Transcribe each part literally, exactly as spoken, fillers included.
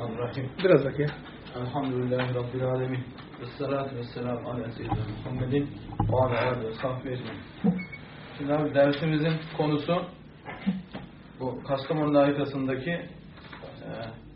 Bismillahirrahmanirrahim. Biraz bak ya. Elhamdülillahi Rabbil alemin. Vessalatu vesselamu ala seyyidina Muhammedin ve ala alihi ve sahbihi ecmaîn. Şimdi abi dersimizin konusu bu Kastamonu haritasındaki e,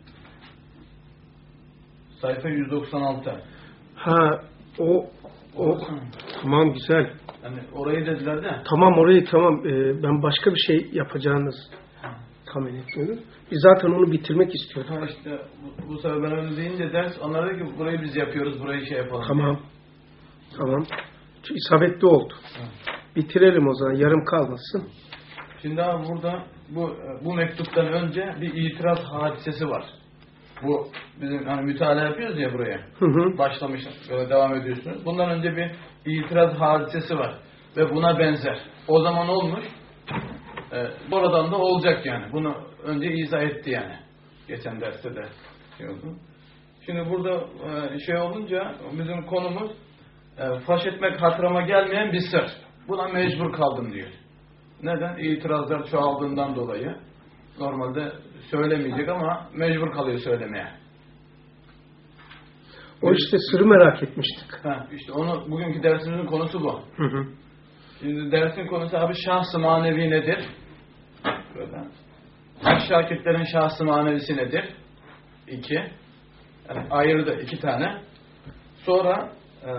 sayfa yüz doksan altı. Ha o o tamam güzel. Yani orayı dediler de. Tamam orayı tamam. Ee, ben başka bir şey yapacağınız tahmin etmiyorum. Biz zaten onu bitirmek istiyorduk. Ha işte bu, bu sefer ben öyle deyince ders onlara dedi ki burayı biz yapıyoruz, burayı şey yapalım. Tamam. Diye. Tamam. Çünkü isabetli oldu. Evet. Bitirelim o zaman. Yarım kalmasın. Şimdi abi burada bu bu mektuptan önce bir itiraz hadisesi var. Bu bizim hani mütalaa yapıyoruz ya buraya. Hı hı. Başlamış böyle devam ediyorsunuz. Bundan önce bir itiraz hadisesi var ve buna benzer. O zaman olmuş. E, oradan da olacak yani. Bunu önce izah etti yani. Geçen derste de şey oldu. Şimdi burada e, şey olunca bizim konumuz e, faş etmek hatırıma gelmeyen bir sır. Buna mecbur kaldım diyor. Neden? İtirazlar çoğaldığından dolayı. Normalde söylemeyecek ama mecbur kalıyor söylemeye. O işte sırrı merak etmiştik. Ha, işte onu bugünkü dersimizin konusu bu. Hı hı. Şimdi dersin konusu abi şahs-ı manevi nedir? Böyle. Şakirtlerin şahs-ı manevisi nedir? İki. Yani ayırdı iki tane. Sonra e,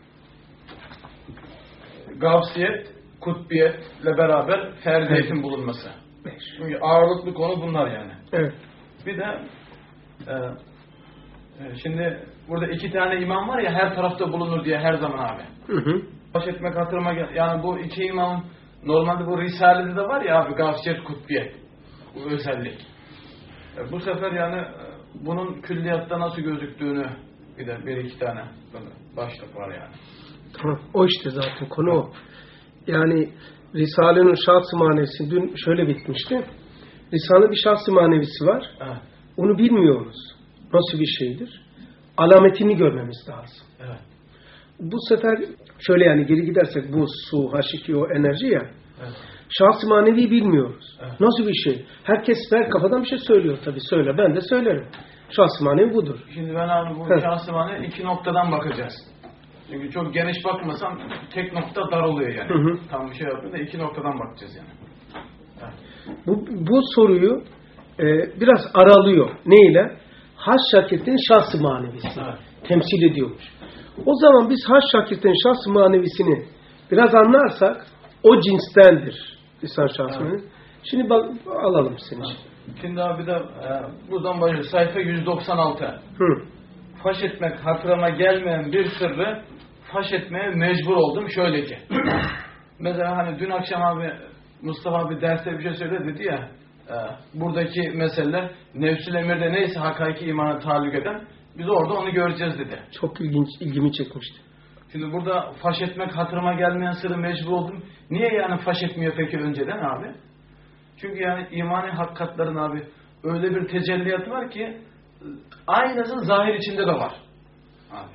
gavsiyet, kutbiyetle beraber ferdiyetin evet. bulunması. Beş. Çünkü ağırlıklı konu bunlar yani. Evet. Bir de e, e, şimdi burada iki tane imam var ya her tarafta bulunur diye her zaman abi. Hı hı. Baş etmek hatırıma gel. Yani bu iki imam normalde bu Risale'de de var ya abi gavsiyet, kutbiyet. Bu özellik. E, bu sefer yani e, bunun külliyatta nasıl gözüktüğünü bir de bir iki tane başlık var yani. Tamam. O işte zaten konu o. Yani Risale'nin şahs-ı manevisi dün şöyle bitmişti. Risale bir şahs-ı manevisi var. Evet. Onu bilmiyoruz. Nasıl bir şeydir? Alametini görmemiz lazım. Evet. Bu sefer şöyle yani geri gidersek bu su, H iki O enerji ya. Evet. Şahs-ı manevi bilmiyoruz. Evet. Nasıl bir şey? Herkes her kafadan bir şey söylüyor tabii. Söyle. Ben de söylerim. Şahs-ı manevi budur. Şimdi ben abi bu şahs-ı manevi iki noktadan bakacağız. Çünkü çok geniş bakmasam tek nokta dar oluyor yani. Hı hı. Tam bir şey yapıyor da iki noktadan bakacağız yani. Evet. Bu, bu soruyu e, biraz aralıyor. Neyle? Haş şakirtinin şahs-ı manevisi. Evet. Temsil ediyormuş. O zaman biz haş şakirtinin şahs-ı manevisini biraz anlarsak o cinstendir. İnsan şahs-ı evet. Şimdi bak, alalım seni. Evet. Şimdi abi de e, buradan başlıyor. Sayfa yüz doksan altı. Hı. Faş etmek hatırıma gelmeyen bir sırrı faş etmeye mecbur oldum şöyle ki. Mesela hani dün akşam abi Mustafa abi derste bir şey söyledi dedi ya e, buradaki meseleler nefsül emirde neyse hakiki imana taalluk eden biz orada onu göreceğiz dedi. Çok ilginç, ilgimi çekmişti. Şimdi burada faş etmek hatırıma gelmeyen sırrı mecbur oldum. Niye yani faş etmiyor peki önceden abi? Çünkü yani imani hakikatlerin abi öyle bir tecelliyatı var ki aynısı zahir içinde de var. Abi.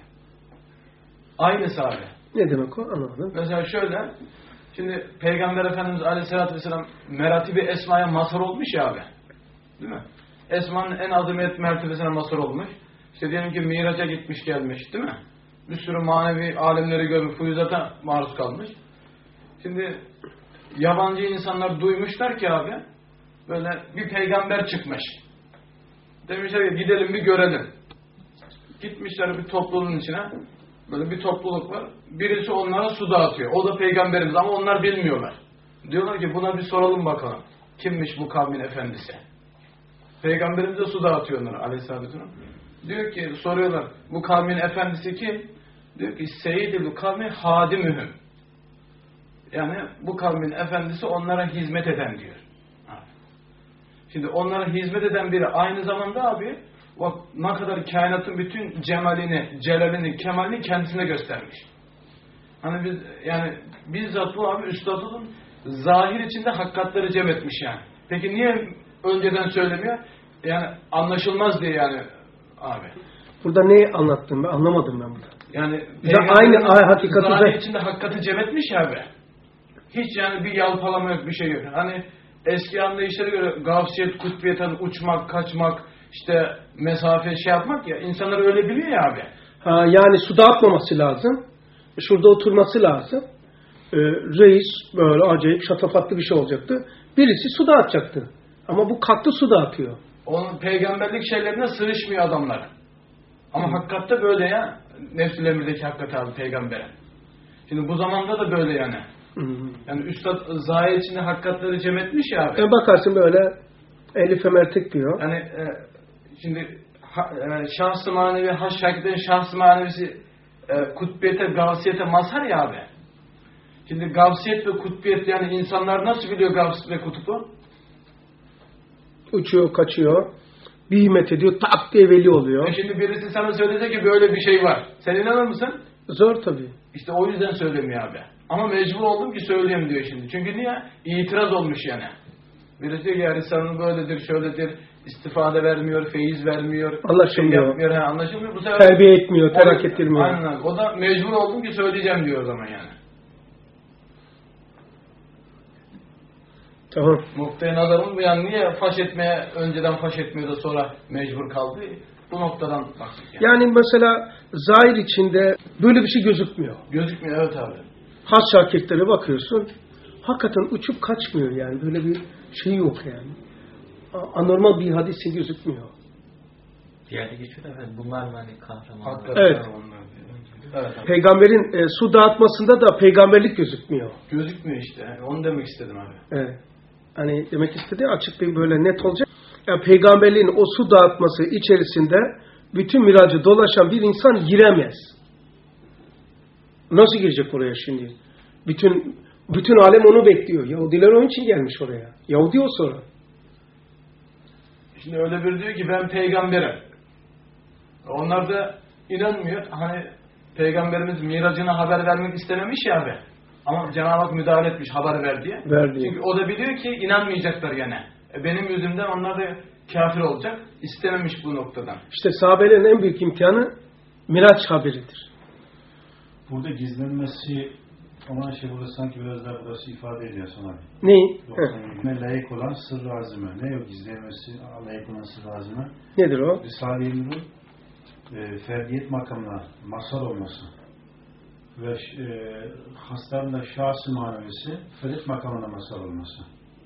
Aynısı abi. Ne demek o? Anlamadım. Mesela şöyle, şimdi Peygamber Efendimiz Aleyhisselatü Vesselam meratibi esmaya mazhar olmuş ya abi. Değil mi? Esmanın en azamet mertebesine mazhar olmuş. İşte diyelim ki miraca gitmiş gelmiş değil mi? Bir sürü manevi alemleri görmüş, fuyuzata maruz kalmış. Şimdi yabancı insanlar duymuşlar ki abi, böyle bir peygamber çıkmış. Demişler ki gidelim bir görelim. Gitmişler bir topluluğun içine. Böyle bir topluluk var. Birisi onlara su dağıtıyor. O da peygamberimiz ama onlar bilmiyorlar. Diyorlar ki buna bir soralım bakalım. Kimmiş bu kavmin efendisi? Peygamberimiz de su dağıtıyor onlara aleyhissalatü vesselam. Diyor ki soruyorlar bu kavmin efendisi kim? Diyor ki seyyidül kavmi hadimühüm. Yani bu kavmin efendisi onlara hizmet eden diyor. Şimdi onlara hizmet eden biri aynı zamanda abi bak ne kadar kainatın bütün cemalini, celalini, kemalini kendisine göstermiş. Hani biz yani bizzat bu abi üstadın zahir içinde hakikatleri cem etmiş yani. Peki niye önceden söylemiyor? Yani anlaşılmaz diye yani abi. Burada neyi anlattın ben anlamadım ben burada. Yani aynı ay hakikati zahir içinde hakikati cem etmiş abi. Hiç yani bir yalpalama yok bir şey yok. Hani eski anlayışlara göre gavsiyet, kutbiyet, hani uçmak, kaçmak, işte mesafe şey yapmak ya. İnsanlar öyle biliyor ya abi. Ha, yani su dağıtmaması lazım. Şurada oturması lazım. Ee, reis böyle acayip şatafatlı bir şey olacaktı. Birisi su dağıtacaktı. Ama bu kalktı su dağıtıyor. Onun peygamberlik şeylerine sığışmıyor adamlar. Ama hmm. hakikatte böyle ya. Nefs-ül emirdeki hakikati abi peygambere. Şimdi bu zamanda da böyle yani. Hmm. Yani Üstad zahir içinde hakikatleri cem etmiş ya abi. E bakarsın böyle Elif Emertek diyor. Yani e, şimdi ha, e, şahs-ı manevi, haş şakirlerin şahs-ı manevisi e, kutbiyete, gavsiyete mazhar ya abi. Şimdi gavsiyet ve kutbiyet yani insanlar nasıl biliyor gavsiyet ve kutubu? Uçuyor, kaçıyor. Bir himmet ediyor, tak diye veli oluyor. E şimdi birisi sana söylese ki böyle bir şey var. Sen inanır mısın? Zor tabii. İşte o yüzden söylemiyor abi. Ama mecbur oldum ki söyleyeyim diyor şimdi. Çünkü niye? İtiraz olmuş yani. Birisi diyor ki ya Risale'nin böyledir, şöyledir, istifade vermiyor, feyiz vermiyor, anlaşılmıyor. Şey yapmıyor, he, anlaşılmıyor. Bu sefer terbiye etmiyor, terak ettirmiyor. Aynen. O da mecbur oldum ki söyleyeceğim diyor o zaman yani. Tamam. Noktaya nazarım bu yani niye faş etmeye, önceden faş etmiyor da sonra mecbur kaldı? Bu noktadan baktık yani. Yani mesela zahir içinde böyle bir şey gözükmüyor. Gözükmüyor evet abi. Has şakirtlere bakıyorsun, hakikaten uçup kaçmıyor yani. Böyle bir şey yok yani. Anormal bir hadisi gözükmüyor. Diğerde geçiyor efendim. Bunlar mı hani kahramanlar? Evet. Evet. Peygamberin e, su dağıtmasında da peygamberlik gözükmüyor. Gözükmüyor işte. Yani onu demek istedim abi. Evet. Hani demek istediği açık bir böyle net olacak. Yani peygamberliğin o su dağıtması içerisinde bütün miracı dolaşan bir insan giremez. Nasıl girecek oraya şimdi? Bütün bütün alem onu bekliyor. Yahudiler onun için gelmiş oraya. Yahudi o sonra. Şimdi öyle bir diyor ki ben peygamberim. Onlar da inanmıyor. Hani peygamberimiz miracına haber vermek istememiş ya abi. Ama Cenab-ı Hak müdahale etmiş haber ver diye. Verdi. Çünkü o da biliyor ki inanmayacaklar gene. E benim yüzümden onlar da kafir olacak. İstememiş bu noktadan. İşte sahabelerin en büyük imkanı miraç haberidir. Burada gizlenmesi olan şey burada sanki biraz daha burası ifade ediyor sana. Neyi? Ne layık olan sır-ı azime. Ne o gizlenmesi layık olan sır-ı azime? Nedir o? Risale-i Nur'un e, ferdiyet makamına masal olması ve e, hasların da şahs-ı manevisi ferit makamına masal olması.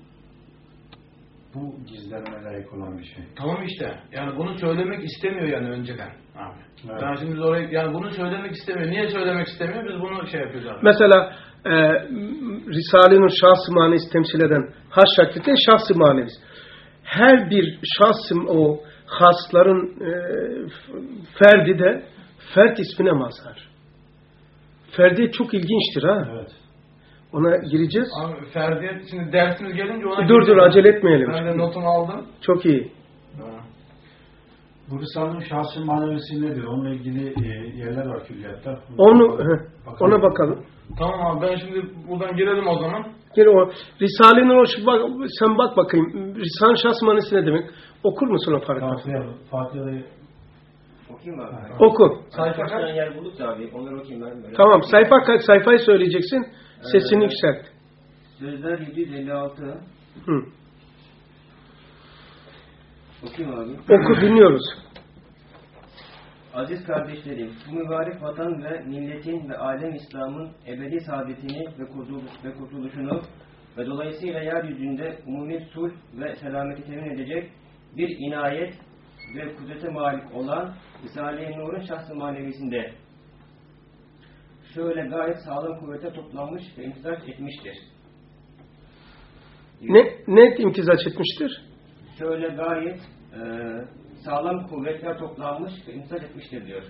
Bu gizlenme layık olan bir şey. Tamam işte. Yani bunu söylemek istemiyor yani önceden abi. Evet. Yani şimdi biz oraya yani bunu söylemek istemiyor. Niye söylemek istemiyor? Biz bunu şey yapıyoruz abi. Mesela e, Risale-i Nur şahs-ı manevisi temsil eden has şakirtin şahs-ı manevisi. Her bir şahsım o hasların e, ferdi de fert ismine mazhar. Ferdi çok ilginçtir ha. Evet. Ona gireceğiz. Abi Ferdi şimdi dersimiz gelince ona Dur dur acele etmeyelim. Ben de notumu aldım. Çok iyi. Ha. Bu Risale'nin şahs-ı manevisi nedir? Onunla ilgili e, yerler var külliyatta. Onu heh, ona bakalım. Tamam abi ben şimdi buradan girelim o zaman. Gel o Risale-i Nur bak, sen bak bakayım. Risale-i şahs-ı manevisi ne demek? Okur musun o paragrafı? Fatiha'yı okuyayım mı abi? Oku. Sayfa kaç yer bulduk da abi. Onları okuyayım ben. Böyle tamam sayfa kaç? Sayfayı söyleyeceksin. Sesini ee, yükselt. Sözler yedi yüz elli altı. Hı. Okuyayım abi. Oku dinliyoruz. Aziz kardeşlerim, bu mübarek vatan ve milletin ve alem İslam'ın ebedi saadetini ve, kurtuluş, ve kurtuluşunu ve dolayısıyla yeryüzünde umumi sulh ve selameti temin edecek bir inayet ve kudrete malik olan Risale-i Nur'un şahs-ı manevisinde şöyle gayet sağlam kuvvete toplanmış ve imtizaç etmiştir. Ne, ne imtizaç etmiştir? Şöyle gayet e, sağlam kuvvetler toplanmış ve imtizaç etmiştir diyor.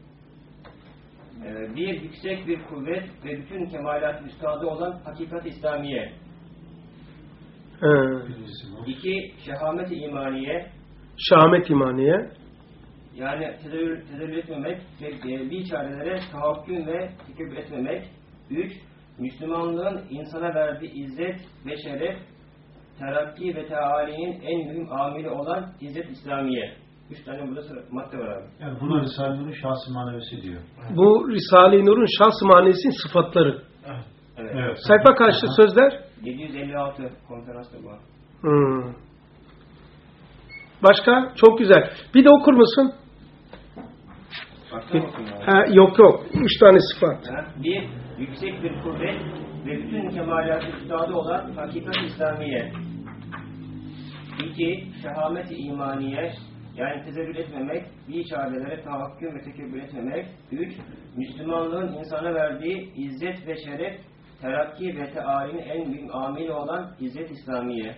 E, bir yüksek bir kuvvet ve bütün kemalat üstadı olan hakikat-i İslamiye. He. İki, şehamet-i imaniye. Şehamet imaniye. Yani tezellül, tezellül etmemek ve e, bir çarelere tahakküm ve hüküm etmemek. Üç, Müslümanlığın insana verdiği izzet ve şeref, terakki ve tealinin en mühim amili olan izzet İslamiye. Üç tane burada sıra, madde var abi. Yani buna Risale-i Nur'un şahs-ı manevisi diyor. Bu Risale-i Nur'un şahs-ı manevisinin sıfatları. Evet. Evet. Sayfa kaçtı sözler? yedi yüz elli altı konferansta bu. Hmm. Başka? Çok güzel. Bir de okur musun? Başka bakın ya. Ha, yok yok. Üç tane sıfat. Ha, bir, yüksek bir kuvvet ve bütün kemalatı üstadı olan hakikat İslamiye. İki, şehamet-i imaniye, yani tezevvül etmemek, bir çarelere tahakküm ve tekebbür etmemek. Üç, Müslümanlığın insana verdiği izzet ve şeref, terakki ve teâlinin en büyük amili olan izzet İslamiye.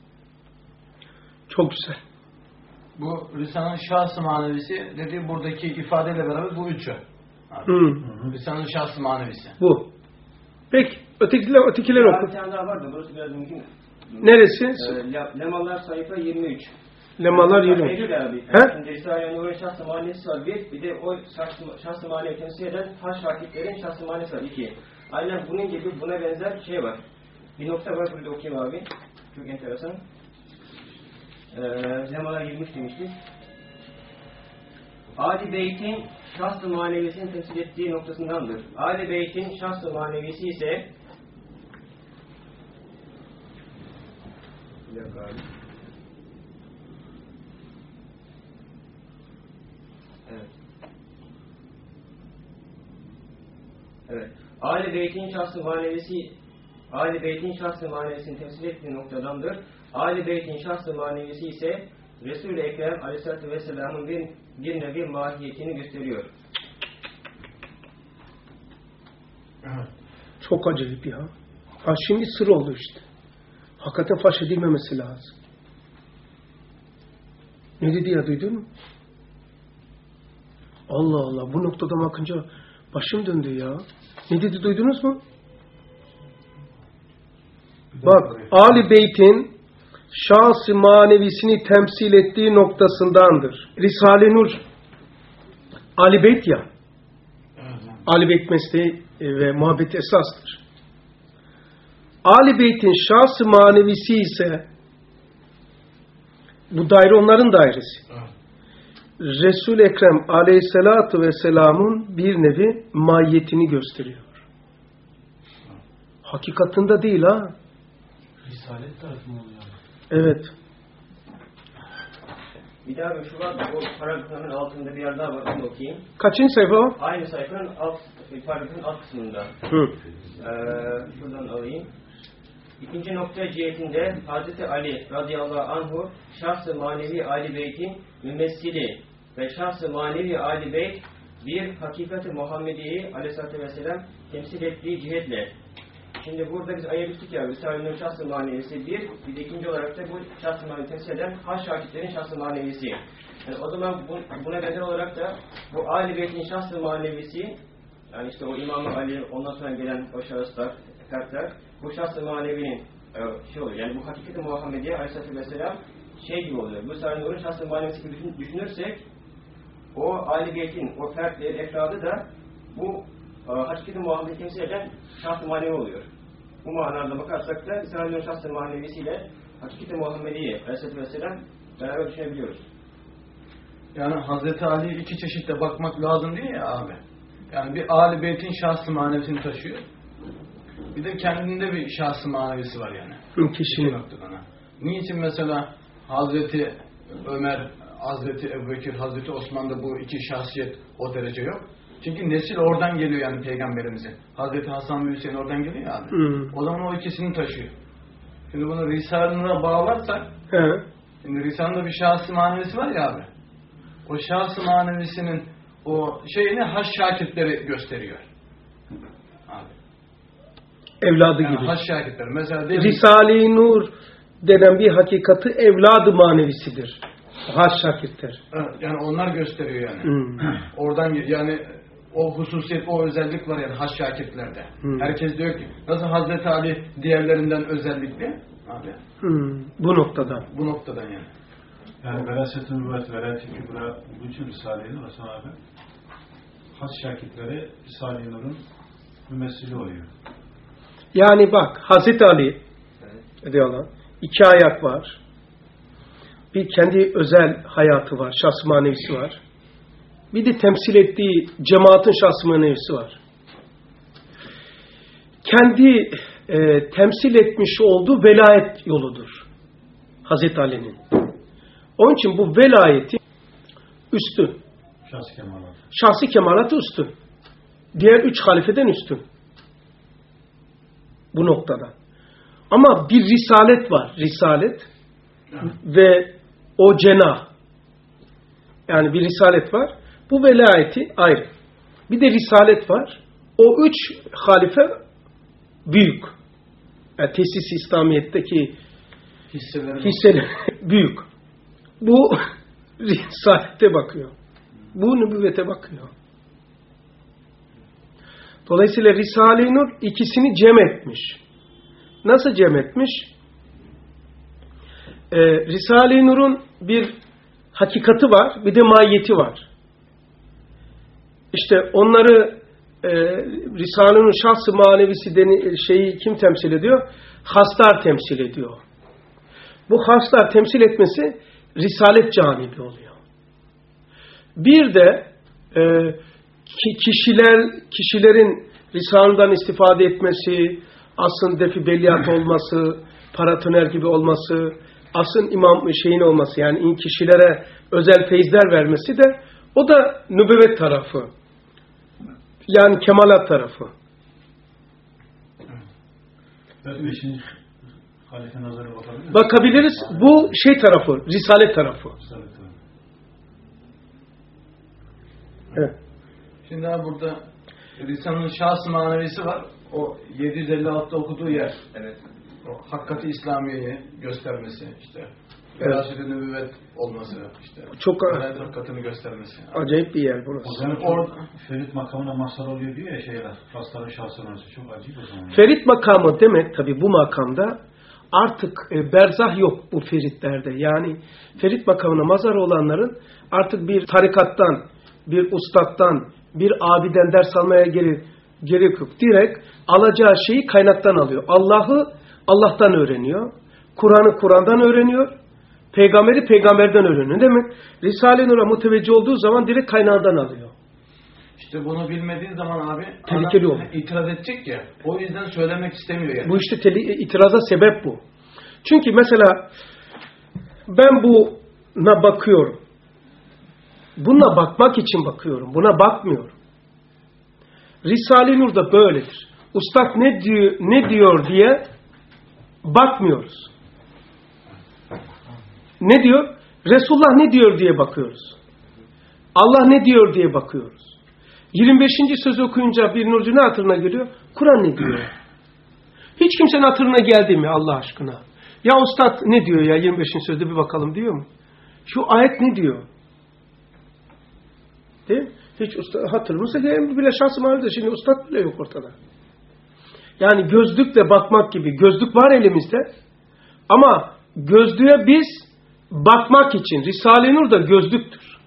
Çok güzel. Bu Risale'nin şahs-ı manevisi dediği buradaki ifadeyle beraber bu üçü. Hmm. Risale'nin şahs-ı manevisi. Bu. Peki. Ötekiler, ötekiler Bir oku. tane daha var da burası biraz mümkün. Neresi? Ee, Le- Lemalar sayfa yirmi üç. Lemalar yirmi üç. Eylül abi. He? Şimdi Risale-i Nur'un şahs-ı manevisi var bir. Bir de o şahs-ı şahs-ı manevi temsil eden taş vakitlerin şahs-ı manevisi var iki. Aynen bunun gibi buna benzer şey var. Bir nokta var burada okuyayım abi. Çok enteresan. Ee, Lemalar yirmi üç demiştik. Âl-i Beyt'in şahs-ı manevisini temsil ettiği noktasındandır. Âl-i Beyt'in şahs-ı manevisi ise bir dakika abi. Evet. Evet. Âl-i Beyt'in şahs-ı manevisi Âl-i Beyt'in şahs-ı manevisini temsil ettiği noktadandır. Âl-i Beyt'in şahs-ı manevisi ise Resul-i Ekrem Aleyhisselatü Vesselam'ın bir, bir nevi mahiyetini gösteriyor. Çok acayip ya. Ha şimdi sır oldu işte. Hakikaten faş edilmemesi lazım. Ne dedi ya, duydun mu? Allah Allah, bu noktada bakınca başım döndü ya. Ne dedi, duydunuz mu? Bak, Âl-i Beyt'in şahs-ı manevisini temsil ettiği noktasındandır. Risale-i Nur Âl-i Beyt ya. Âl-i Beyt mesleği ve muhabbet esastır. Âl-i Beyt'in şahs-ı manevisi ise bu daire onların dairesi. Resul-i Ekrem Aleyhisselatü Vesselam'ın bir nevi mahiyetini gösteriyor. Hakikatında değil ha. Risalet tarafı mı oluyor? Evet. Bir daha şu var, o paragrafın altında bir yer daha var, onu okuyayım. Kaçıncı sayfa o? Aynı sayfanın alt, paragrafın alt kısmında. Hı. Ee, şuradan alayım. İkinci nokta cihetinde Hazreti Ali radıyallahu anhu şahs-ı manevi Âl-i Beyt'in mümessili ve şahs-ı manevi Âl-i Beyt bir hakikati Muhammediye'yi aleyhissalatü vesselam temsil ettiği cihetle. Şimdi burada biz ayırmıştık ya, Risale-i Nur şahs-ı manevisi bir, bir de ikinci olarak da bu şahs-ı manevi temsil eden haş şakitlerin şahs-ı manevisi. Yani o zaman bu, buna benzer olarak da bu Âl-i Beyt'in şahs-ı manevisi, yani işte o İmam-ı Ali, ondan sonra gelen o şahıslar, fertler, bu şahs-ı manevinin şey oluyor, yani bu hakikati Muhammediye aleyhissalatü vesselam şey gibi oluyor. Bu Risale-i Nur'un şahs-ı manevisi gibi düşün, düşünürsek, o Âl-i Beyt'in, o fertleri, efradı da bu hakikati Muhammediye temsil eden şahs-ı manevi oluyor. Bu manada bakarsak da Risale-i Nur şahs-ı manevisiyle hakikati Muhammediye aleyhissalatü vesselam beraber düşünebiliyoruz. Yani Hazreti Ali'ye iki çeşitle bakmak lazım değil ya abi. Yani bir Âl-i Beyt'in şahs-ı manevisini taşıyor. Bir de kendinde bir şahs-ı manevisi var yani. Kişinin. Niçin mesela Hazreti Ömer, Hazreti Ebubekir, Hazreti Osman'da bu iki şahsiyet o derece yok? Çünkü nesil oradan geliyor yani Peygamberimize. Hazreti Hasan ve Hüseyin oradan geliyor abi. Hmm. O zaman o ikisini taşıyor. Şimdi bunu Risale-i Nur'a bağlarsak, He. şimdi Risale'de bir şahs-ı manevisi var ya abi. O şahs-ı manevisinin o şeyini haş şakirtleri gösteriyor. Abi. Evladı Yani gibi. haş şakirtleri. Mesela Risale-i Nur denen bir hakikati evladı manevisidir. Haş şakirtler. Evet, yani onlar gösteriyor yani. Hmm. Oradan yani o hususiyet, o özellik var yani haş şakirtlerde. Hmm. Herkes diyor ki nasıl Hazreti Ali diğerlerinden özellikli? Abi. Hmm. Bu noktadan. Bu noktadan yani. Yani Veraset-i Nübüvvet, Velayet-i Kübra, bütün Risale-i Nur Hasan abi has şakirtleri Risale-i Nur'un mümessili oluyor. Yani bak Hazreti Ali evet. diyorlar. İki hayat var. Bir kendi özel hayatı var. Şahs-ı manevisi var. Bir de temsil ettiği cemaatin şahs-ı manevisi var. Kendi e, temsil etmiş olduğu velayet yoludur. Hazreti Ali'nin. Onun için bu velayeti üstün. Şahsi kemalat. Şahsi kemalatı üstün. Diğer üç halifeden üstün. Bu noktada. Ama bir risalet var. Risalet. Evet. Ve o cenah. Yani bir risalet var. Bu velayeti ayrı. Bir de risalet var. O üç halife büyük. Yani tesis-i İslamiyet'teki Hisseleri hisseler büyük. Bu risalete bakıyor. Bu nübüvvete bakıyor. Dolayısıyla Risale-i Nur ikisini cem etmiş. Nasıl cem etmiş? Ee, Risale-i Nur'un bir hakikati var, bir de mahiyeti var. İşte onları e, Risale-i Nur şahs-ı manevisi deni, şeyi kim temsil ediyor? Haslar temsil ediyor. Bu haslar temsil etmesi risalet canibi oluyor. Bir de e, kişiler kişilerin Risale'den istifade etmesi, asrın defi belliyat olması, paratoner gibi olması, asrın imam şeyin olması, yani in kişilere özel feyizler vermesi de o da nübüvvet tarafı. Yani kemalat tarafı. Evet, beşinci halife nazarı bakabilir miyiz? Bakabiliriz. Bu şey tarafı, risalet tarafı. Risalet tarafı. Evet. Şimdi abi burada Risale'nin şahs-ı manevisi var. O yedi yüz elli altıda okuduğu yer. Evet. O hakkati İslamiye'yi göstermesi, işte Evet. veraset-i nübüvvet olması, işte Çok velayet hakikatini göstermesi. acayip bir yer burası. O zaman Orada- orada Ferit makamına mazhar oluyor diyor ya şeyler. Fasların şahsının arası çok acayip o zaman. Ferit makamı demek tabi bu makamda artık e, berzah yok bu feritlerde. Yani ferit makamına mazhar olanların artık bir tarikattan, bir ustattan, bir abiden ders almaya geri, gerek yok. Direkt alacağı şeyi kaynaktan alıyor. Allah'ı Allah'tan öğreniyor. Kur'an'ı Kur'an'dan öğreniyor. Peygamberi peygamberden öğreniyor. Demek Risale-i Nur'a muteveccih olduğu zaman direkt kaynağından alıyor. İşte bunu bilmediğin zaman abi Tehlikeli adam olur. itiraz edecek ya. O yüzden söylemek istemiyor yani. Bu işte teli- itiraza sebep bu. Çünkü mesela ben buna bakıyorum. Buna bakmak için bakıyorum. Buna bakmıyorum. Risale-i Nur da böyledir. Ustad ne diyor, ne diyor diye bakmıyoruz. Ne diyor? Resulullah ne diyor diye bakıyoruz. Allah ne diyor diye bakıyoruz. yirmi beşinci sözü okuyunca bir nurcu ne hatırına geliyor? Kur'an ne diyor? Hiç kimsenin hatırına geldi mi Allah aşkına? Ya ustad ne diyor ya yirmi beşinci sözde bir bakalım diyor mu? Şu ayet ne diyor? Değil mi? Hiç usta, hatırımızda bile şahs-ı manevidir. Şimdi ustad bile yok ortada. Yani gözlükle bakmak gibi. Gözlük var elimizde. Ama gözlüğe biz bakmak için. Risale-i Nur da gözlüktür.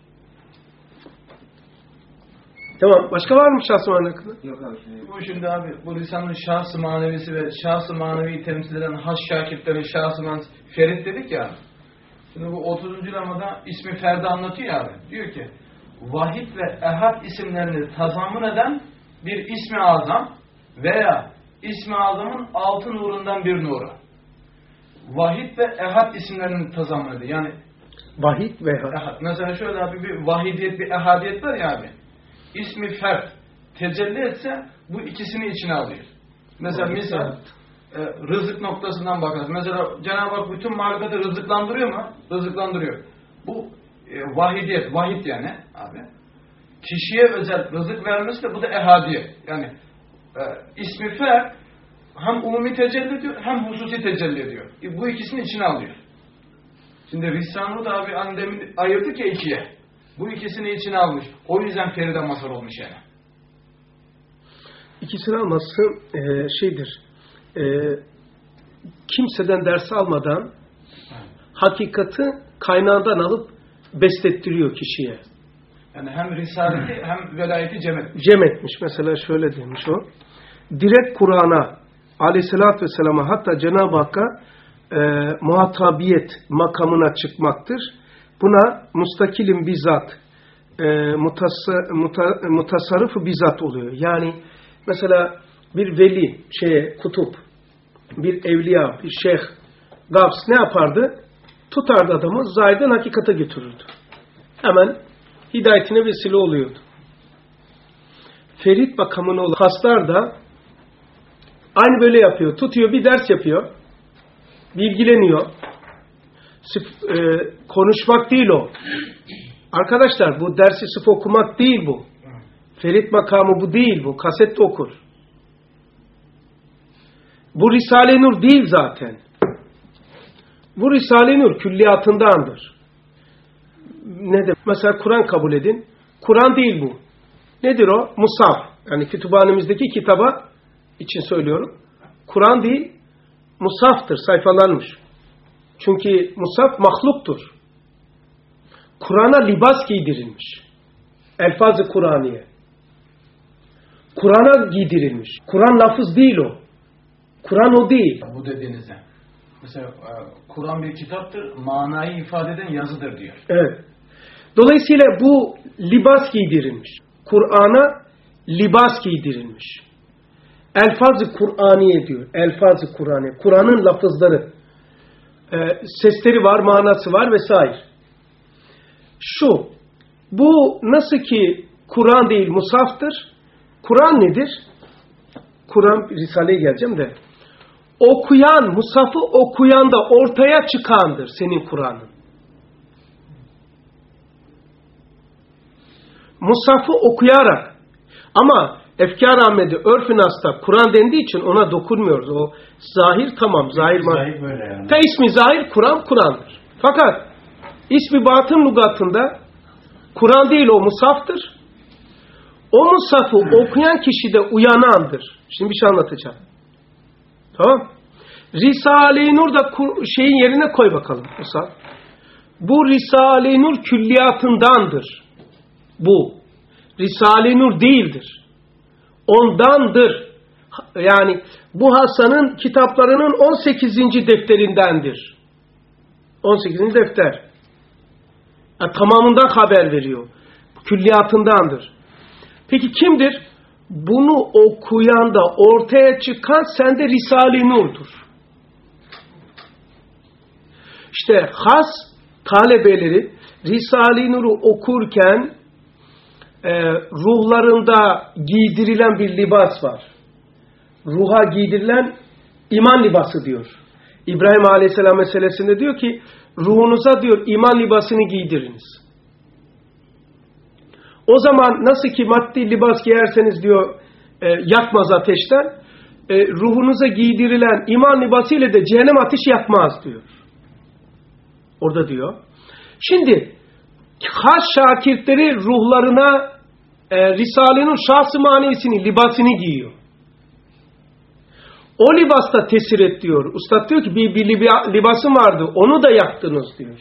Tamam. Başka var mı şahs-ı manevi hakkında? Yok abi şimdi. Bu şimdi abi bu Risale'nin şahs-ı manevisi ve şahs-ı manevi temsil eden has şakirtlerin şahs-ı manevisi Ferit dedik ya. Şimdi bu otuzuncu lemada ismi Ferdi anlatıyor ya abi. Diyor ki vahid ve ehad isimlerini tazammun eden bir ismi azam veya ismi azamın altı nurundan bir nuru. Vahid ve ehad isimlerini tazammun ediyor. Yani Vahid ve ehad. ehad. Mesela şöyle abi bir vahidiyet bir ehadiyet var ya abi. İsmi fert tecelli etse bu ikisini içine alıyor. Mesela Vahid, misal ehad. e, rızık noktasından bakarız. Mesela Cenab-ı Hak bütün mahlukatı rızıklandırıyor mu? Rızıklandırıyor. Bu e, vahidiyet, vahid yani abi. Kişiye özel rızık vermesi de bu da ehadiyet. Yani e, ismi fert hem umumi tecelli ediyor hem hususi tecelli ediyor. E, bu ikisini içine alıyor. Şimdi Risale-i da abi hani demin ayırdık ya ikiye. Bu ikisini içine almış. O yüzden Feride mazhar olmuş yani. İkisini alması e, şeydir. E, kimseden ders almadan hakikati kaynağından alıp beslettiriyor kişiye. Yani hem risaleti hem velayeti cem etmiş. Cem etmiş. Mesela şöyle demiş o. Direkt Kur'an'a aleyhissalatü vesselama hatta Cenab-ı Hakk'a e, muhatabiyet makamına çıkmaktır. Buna mustakilim bizzat e, mutasa, muta, mutasarrıfı bizzat oluyor. Yani mesela bir veli, şeye, kutup, bir evliya, bir şeyh, gavs ne yapardı? tutardı adamı, zahirden hakikate götürürdü. Hemen hidayetine vesile oluyordu. Ferit makamına olan haslar da aynı böyle yapıyor. Tutuyor, bir ders yapıyor. Bilgileniyor. Sıf, e, konuşmak değil o. Arkadaşlar bu dersi sırf okumak değil bu. Ferit makamı bu değil bu. Kasette okur. Bu Risale-i Nur değil zaten. Bu Risale-i Nur külliyatındandır. Ne de mesela Kur'an kabul edin. Kur'an değil bu. Nedir o? Musaf. Yani kütüphanemizdeki kitaba için söylüyorum. Kur'an değil, musaftır, sayfalanmış. Çünkü musaf mahluktur. Kur'an'a libas giydirilmiş. Elfaz-ı Kur'aniye. Kur'an'a giydirilmiş. Kur'an lafız değil o. Kur'an o değil. Bu dediğinizde. Mesela Kur'an bir kitaptır, manayı ifade eden yazıdır diyor. Evet. Dolayısıyla bu libas giydirilmiş. Kur'an'a libas giydirilmiş. Elfaz-ı Kur'aniye diyor. Elfaz-ı Kur'aniye. Kur'an'ın lafızları. E, sesleri var, manası var vesaire. Şu, bu nasıl ki Kur'an değil musaftır. Kur'an nedir? Kur'an, Risale'ye geleceğim de. Okuyan, musafı okuyan da ortaya çıkandır senin Kur'an'ın. Musafı okuyarak ama Efkar Ahmet'i örf-ü nas'ta Kur'an dendiği için ona dokunmuyoruz. O zahir tamam. Zahir, zahir böyle yani. Ta ismi zahir Kur'an Kur'an'dır. Fakat ismi batın lügatında Kur'an değil o musaftır. O musafı okuyan kişi de uyanandır. Şimdi bir şey anlatacağım. Tamam. Risale-i Nur da şeyin yerine koy bakalım. Musaf. Bu Risale-i Nur külliyatındandır. Bu. Risale-i Nur değildir. Ondandır. Yani bu Hasan'ın kitaplarının on sekizinci defterindendir. on sekizinci defter. Yani tamamından haber veriyor. Külliyatındandır. Peki kimdir? Bunu okuyan da ortaya çıkan sende Risale-i Nur'dur. İşte has talebeleri Risale-i Nur'u okurken e, ruhlarında giydirilen bir libas var. Ruha giydirilen iman libası diyor. İbrahim Aleyhisselam meselesinde diyor ki ruhunuza diyor iman libasını giydiriniz. O zaman nasıl ki maddi libas giyerseniz diyor e, yakmaz ateşten, e, ruhunuza giydirilen iman libası ile de cehennem ateşi yakmaz diyor. Orada diyor. Şimdi has şakirtleri ruhlarına e, Risale-i Nur şahs-ı manevisini, libasını giyiyor. O libasta tesir et diyor. Ustad diyor ki bir, bir libasım vardı. Onu da yaktınız diyor.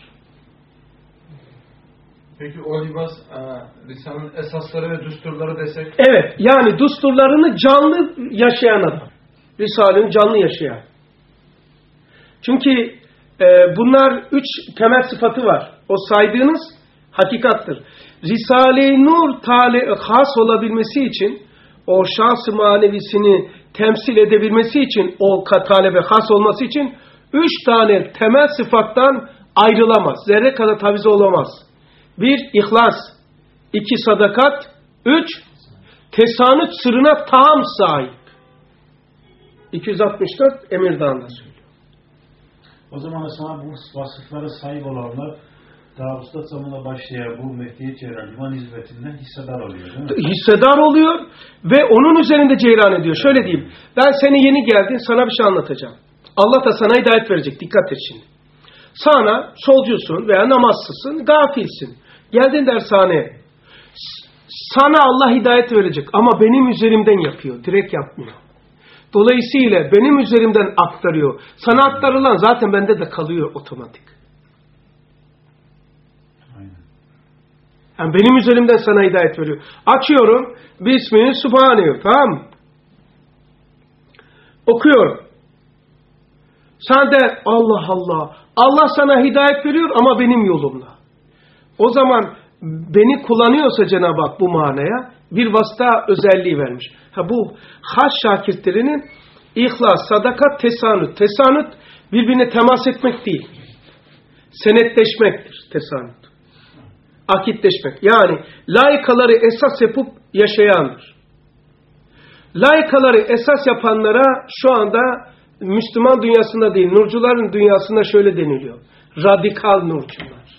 Peki o libas e, Risale'nin esasları ve düsturları desek? Evet. Yani düsturlarını canlı yaşayan adam. Risale'nin canlı yaşayan. Çünkü e, bunlar üç temel sıfatı var. O saydığınız hakikattır. Risale-i Nur tale, has olabilmesi için, o şahs-ı manevisini temsil edebilmesi için, o talebe has olması için üç tane temel sıfattan ayrılamaz. Zerre kadar taviz olamaz. Bir, ihlas. İki, sadakat. Üç, tesanüt sırrına tam sahip. iki yüz altmış dört Emirdağ'ında söylüyor. O zaman sana bu vasıflara sahip olanlar daha ustad zamanla başlayan bu Mehdiyet Ceyran iman hizmetinden hissedar oluyor değil mi? Hissedar oluyor ve onun üzerinde ceyran ediyor. Şöyle diyeyim. Ben seni yeni geldin, sana bir şey anlatacağım. Allah da sana hidayet verecek. Dikkat et şimdi. Sana solcusun veya namazsızsın, gafilsin. Geldin dershaneye. Sana Allah hidayet verecek ama benim üzerimden yapıyor. Direkt yapmıyor. Dolayısıyla benim üzerimden aktarıyor. Sana aktarılan zaten bende de kalıyor otomatik. Yani benim üzerimden sana hidayet veriyor. Açıyorum. Bismillah Subhanehu. Tamam mı? Okuyorum. Sen de Allah Allah. Allah sana hidayet veriyor ama benim yolumla. O zaman beni kullanıyorsa Cenab-ı Hak bu manaya bir vasıta özelliği vermiş. Ha bu has şakirtlerinin ihlas, sadakat, tesanüt. Tesanüt birbirine temas etmek değil. senetleşmektir tesanüt. Akitleşmek. Yani laikaları esas yapıp yaşayandır. Laikaları esas yapanlara şu anda Müslüman dünyasında değil, nurcuların dünyasında şöyle deniliyor. Radikal nurcular.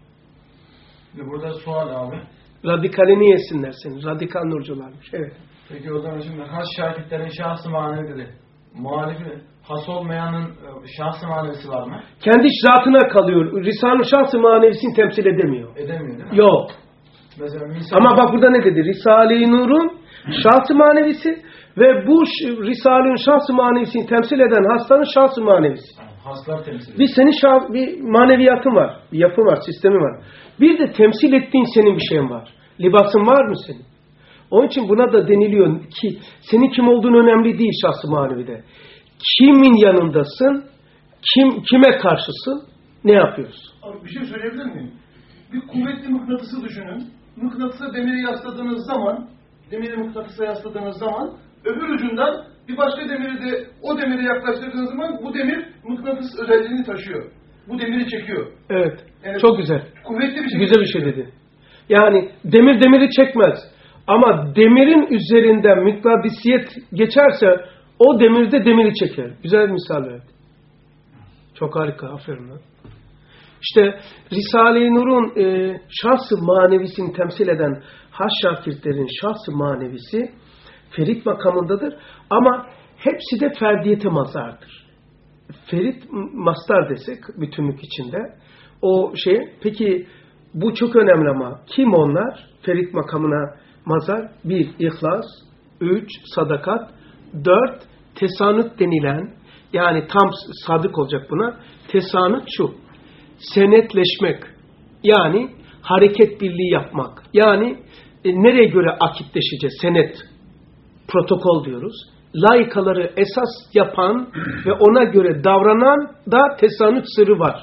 Burada sual abi. Radikalini yesinler seni. Radikal nurcularmış. Evet. Peki o zaman şimdi has şakirtlerin şahsı manevileri, muhalifi, has olmayanın şahsı manevisi var mı? Kendi zatına kalıyor. Risale-i şahsı manevisini temsil edemiyor. Edemiyor değil mi? Yok. Mesela misal... Ama bak burada ne dedi? Risale-i Nur'un şahsı manevisi ve bu Risale-i şahsı manevisini temsil eden hastanın şahsı manevisi. Haslar temsil ediyor. Bir senin şah, bir maneviyatın var. Bir yapı var, sistemi var. Bir de temsil ettiğin senin bir şeyin var. Libasın var mı senin? Onun için buna da deniliyor ki senin kim olduğun önemli değil şahsı manevide. Kimin yanındasın? Kim kime karşısın? Ne yapıyorsun? Abi bir şey söyleyebilir miyim? Bir kuvvetli mıknatısı düşünün. Mıknatısa demiri yasladığınız zaman, demiri mıknatısa yasladığınız zaman öbür ucundan bir başka demiri de o demire yaklaştırdığınız zaman bu demir mıknatıs özelliğini taşıyor. Bu demiri çekiyor. Evet. Yani çok güzel. Kuvvetli bir şey. Güzel bir şey dedi. Yani demir demiri çekmez. Ama demirin üzerinden mıknatısiyet geçerse o demirde demiri çeker. Güzel bir misal verdi. Çok harika. Aferin lan. İşte Risale-i Nur'un e, şahs-ı manevisini temsil eden haş şakirtlerin şahs-ı manevisi ferit makamındadır. Ama hepsi de ferdiyete mazardır. Ferit mastar desek bütünlük içinde o şey. Peki bu çok önemli ama kim onlar? Ferit makamına mazar. Bir, ihlas. Üç, sadakat. Dört, tesanüt denilen, yani tam sadık olacak buna. Tesanüt şu. Senetleşmek. Yani hareket birliği yapmak. Yani e, nereye göre akitleşeceğiz? Senet. Protokol diyoruz. Laikaları esas yapan ve ona göre davranan da tesanüt sırrı var.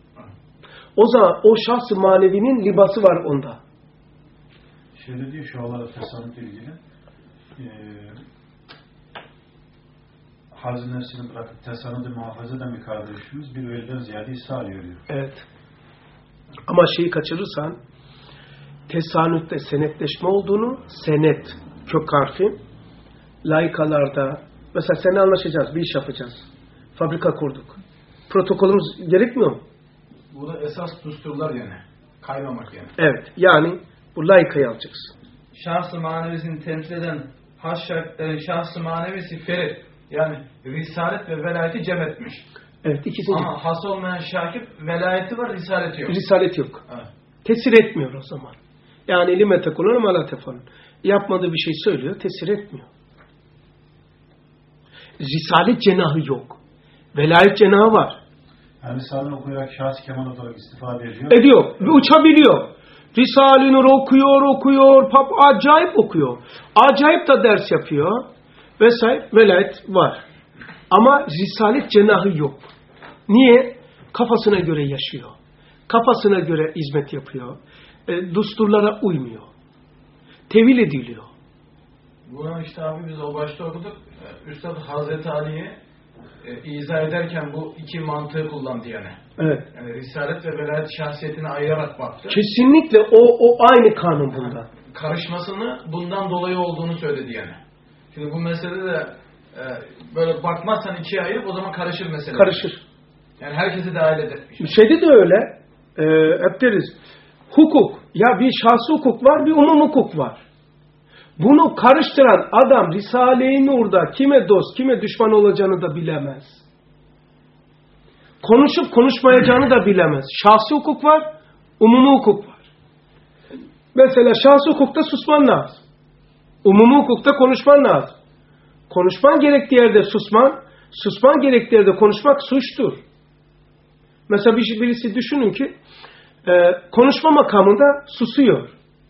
O zaman o şahs-ı manevinin libası var onda. Şöyle diyor şu Allah'la tesanütle ilgili. Ee, Hazır nefsini bırakıp tesanüdü muhafaza eden bir kardeşimiz bir veliden ziyade issa alıyor diyor. Evet. Ama şeyi kaçırırsan tesanütte senetleşme olduğunu, senet kök harfi laikalarda mesela seninle anlaşacağız, bir iş yapacağız. Fabrika kurduk. Protokolümüz gerekmiyor mu? Bu da esas düsturlar yani. Kaymamak yani. Evet. Yani bu laikayı alacaksın. Şahs-ı manevisini temsil eden has şartların şahs-ı manevisi ferit. Yani risalet ve velayeti cem etmiş. Evet. ikisini. Ama has olmayan şakir velayeti var, risaleti yok. Risalet yok. Evet. Tesir etmiyor o zaman. Yani lime tekulun ma la tefalun. Yapmadığı bir şey söylüyor, tesir etmiyor. Risalet cenahı yok. Velayet cenahı var. Yani Risale-i okuyarak şahs kemal olarak istifade ediyor. Ediyor. Ve uçabiliyor. Risale-i Nur okuyor, okuyor. Pap acayip okuyor. Acayip da ders yapıyor. Vesaire. Velayet var. Ama risalet cenahı yok. Niye? Kafasına göre yaşıyor. Kafasına göre hizmet yapıyor. E, dusturlara uymuyor. Tevil ediliyor. Bunu işte abi biz o başta okuduk. Üstad Hazreti Ali'yi e, izah ederken bu iki mantığı kullandı yani. Evet. Yani risalet ve velayet şahsiyetini ayırarak baktı. Kesinlikle o, o aynı kanun bunda. Karışmasını bundan dolayı olduğunu söyledi yani. Şimdi bu meselede de e, böyle bakmazsan ikiye ayırıp o zaman karışır mesele. Karışır. Yani herkesi dahil eder. Şeyde de öyle. E, hep deriz. Hukuk. Ya bir şahsi hukuk var, bir umum hukuk var. Bunu karıştıran adam Risale-i Nur'da kime dost, kime düşman olacağını da bilemez. Konuşup konuşmayacağını da bilemez. Şahsi hukuk var, umumi hukuk var. Mesela şahsi hukukta susman lazım. Umumi hukukta konuşman lazım. Konuşman gerektiği yerde susman, susman gerektiği yerde konuşmak suçtur. Mesela birisi düşünün ki e, konuşma makamında susuyor.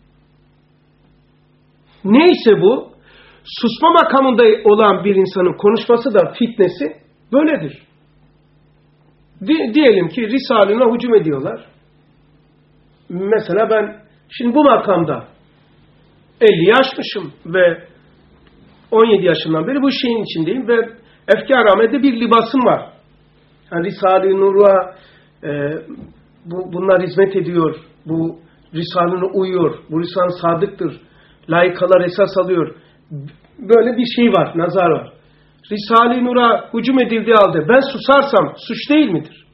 Neyse bu, susma makamında olan bir insanın konuşması da fitnesi böyledir. Di- diyelim ki Risale'ne hücum ediyorlar. Mesela ben şimdi bu makamda elli aşmışım ve on yedi yaşından beri bu şeyin içindeyim ve efkar Ahmet'te bir libasım var. Yani Risale-i Nur'a e, bu, bunlar hizmet ediyor, bu Risale'ne uyuyor, bu Risale sadıktır, layıkalar esas alıyor. Böyle bir şey var, nazar var. Risale-i Nur'a hücum edildiği halde ben susarsam suç değil midir?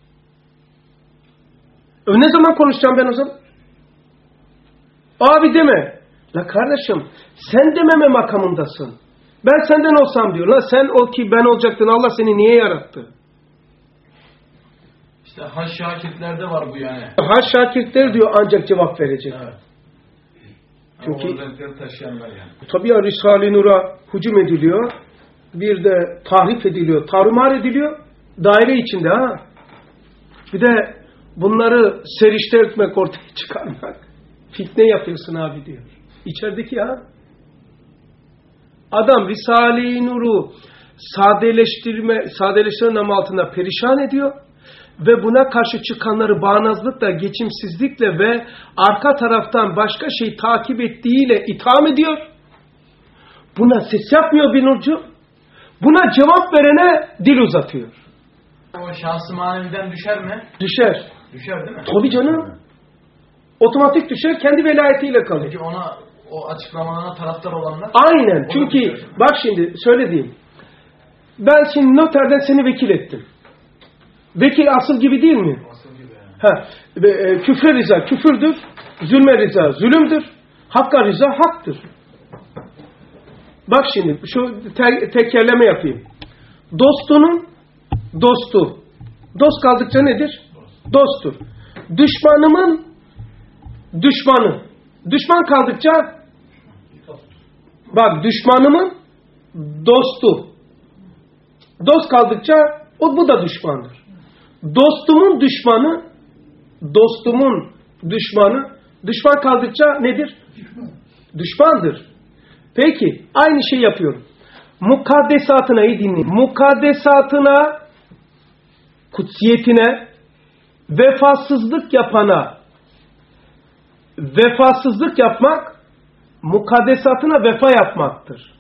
E ne zaman konuşacağım ben o zaman? Abi deme. La kardeşim sen dememe makamındasın. Ben senden olsam diyor. La sen ol ki ben olacaktın. Allah seni niye yarattı? İşte haş şakirtlerde var bu yani. Haş şakirtler diyor ancak cevap verecek. Evet. Çünkü o renkleri taşıyanlar yani. tabii ya Risale-i Nur'a hücum ediliyor. Bir de tahrif ediliyor. Tarumar ediliyor. Daire içinde ha. Bir de bunları serişte etmek, ortaya çıkarmak. Fitne yapıyorsun abi diyor. İçerideki ya. Adam Risale-i Nur'u sadeleştirme, sadeleştirme namı altında perişan ediyor. Ve buna karşı çıkanları bağnazlıkla, geçimsizlikle ve arka taraftan başka şey takip ettiğiyle itham ediyor. Buna ses yapmıyor bir nurcu. Buna cevap verene dil uzatıyor. O şahs-ı maneviden düşer mi? Düşer. Düşer değil mi? Tabii canım. Otomatik düşer, kendi velayetiyle kalır. Peki ona, o açıklamalarına taraftar olanlar? Aynen. Çünkü bak şimdi söylediğim. Ben şimdi noterden seni vekil ettim. Vekil asıl gibi değil mi? Asıl gibi yani. Ha, e, küfre rıza küfürdür. Zulme rıza zulümdür. Hakka rıza haktır. Bak şimdi şu te tekerleme yapayım. Dostunun dostu. Dost kaldıkça nedir? Dost. Dosttur. Düşmanımın düşmanı. Düşman kaldıkça bak düşmanımın dostu. Dost kaldıkça o bu da düşmandır. Dostumun düşmanı dostumun düşmanı düşman kaldıkça nedir? Düşman. Düşmandır. Peki aynı şey yapıyorum. Mukaddesatına iyi dinleyin. Mukaddesatına, kutsiyetine, vefasızlık yapana, vefasızlık yapmak, mukaddesatına vefa yapmaktır.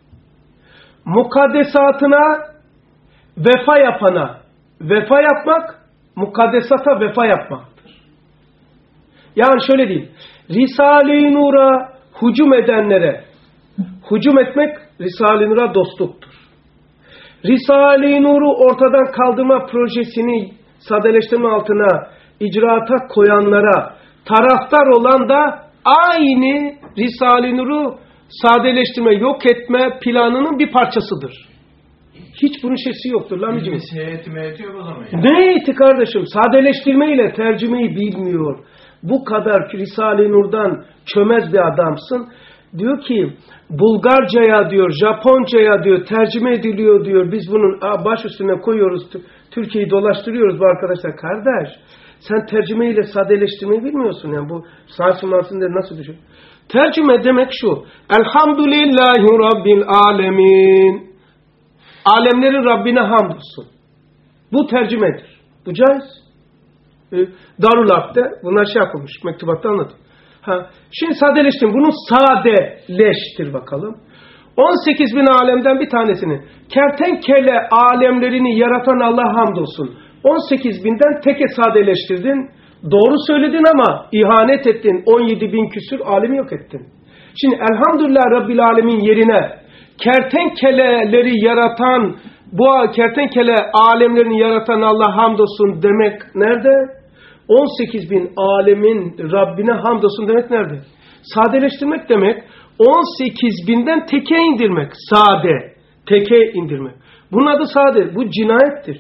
Mukaddesatına vefa yapana, vefa yapmak, mukaddesata vefa yapmaktır. Yani şöyle diyeyim. Risale-i Nur'a hücum edenlere hücum etmek Risale-i Nur'a dostluktur. Risale-i Nur'u ortadan kaldırma projesini sadeleştirme altına icraata koyanlara taraftar olan da aynı Risale-i Nur'u sadeleştirme, yok etme planının bir parçasıdır. Hiç bunun şeysi yoktur. Bilgisi, heyeti meyeti yok o zaman. Yani. Ne heyeti kardeşim? Sadeleştirmeyle tercümeyi bilmiyor. Bu kadar Risale-i Nur'dan çömez bir adamsın. Diyor ki Bulgarca'ya diyor, Japonca'ya diyor tercüme ediliyor diyor. Biz bunun baş üstüne koyuyoruz. Türkiye'yi dolaştırıyoruz bu arkadaşlar. Kardeş sen tercümeyle sadeleştirmeyi bilmiyorsun. Yani bu sahip altında nasıl düşün? Tercüme demek şu. Elhamdülillahi Rabbil alemin. Alemlerin Rabbine hamdolsun. Bu tercümedir. Bu caiz. Ee, Darul Harp'te bunlar şey yapılmış. Mektubatta anladım. Ha, şimdi sadeleştir. Bunu sadeleştir bakalım. on sekiz bin alemden bir tanesini. Kertenkele alemlerini yaratan Allah hamdolsun. on sekiz binden teke sadeleştirdin. Doğru söyledin ama ihanet ettin. on yedi bin küsür alemi yok ettin. Şimdi elhamdülillah Rabbil alemin yerine kertenkeleleri yaratan, bu kertenkele alemlerini yaratan Allah hamdolsun demek nerede? on sekiz bin alemin Rabbine hamdolsun demek nerede? Sadeleştirmek demek on sekiz binden teke indirmek. Sade. Teke indirmek. Bunun adı sade. Bu cinayettir.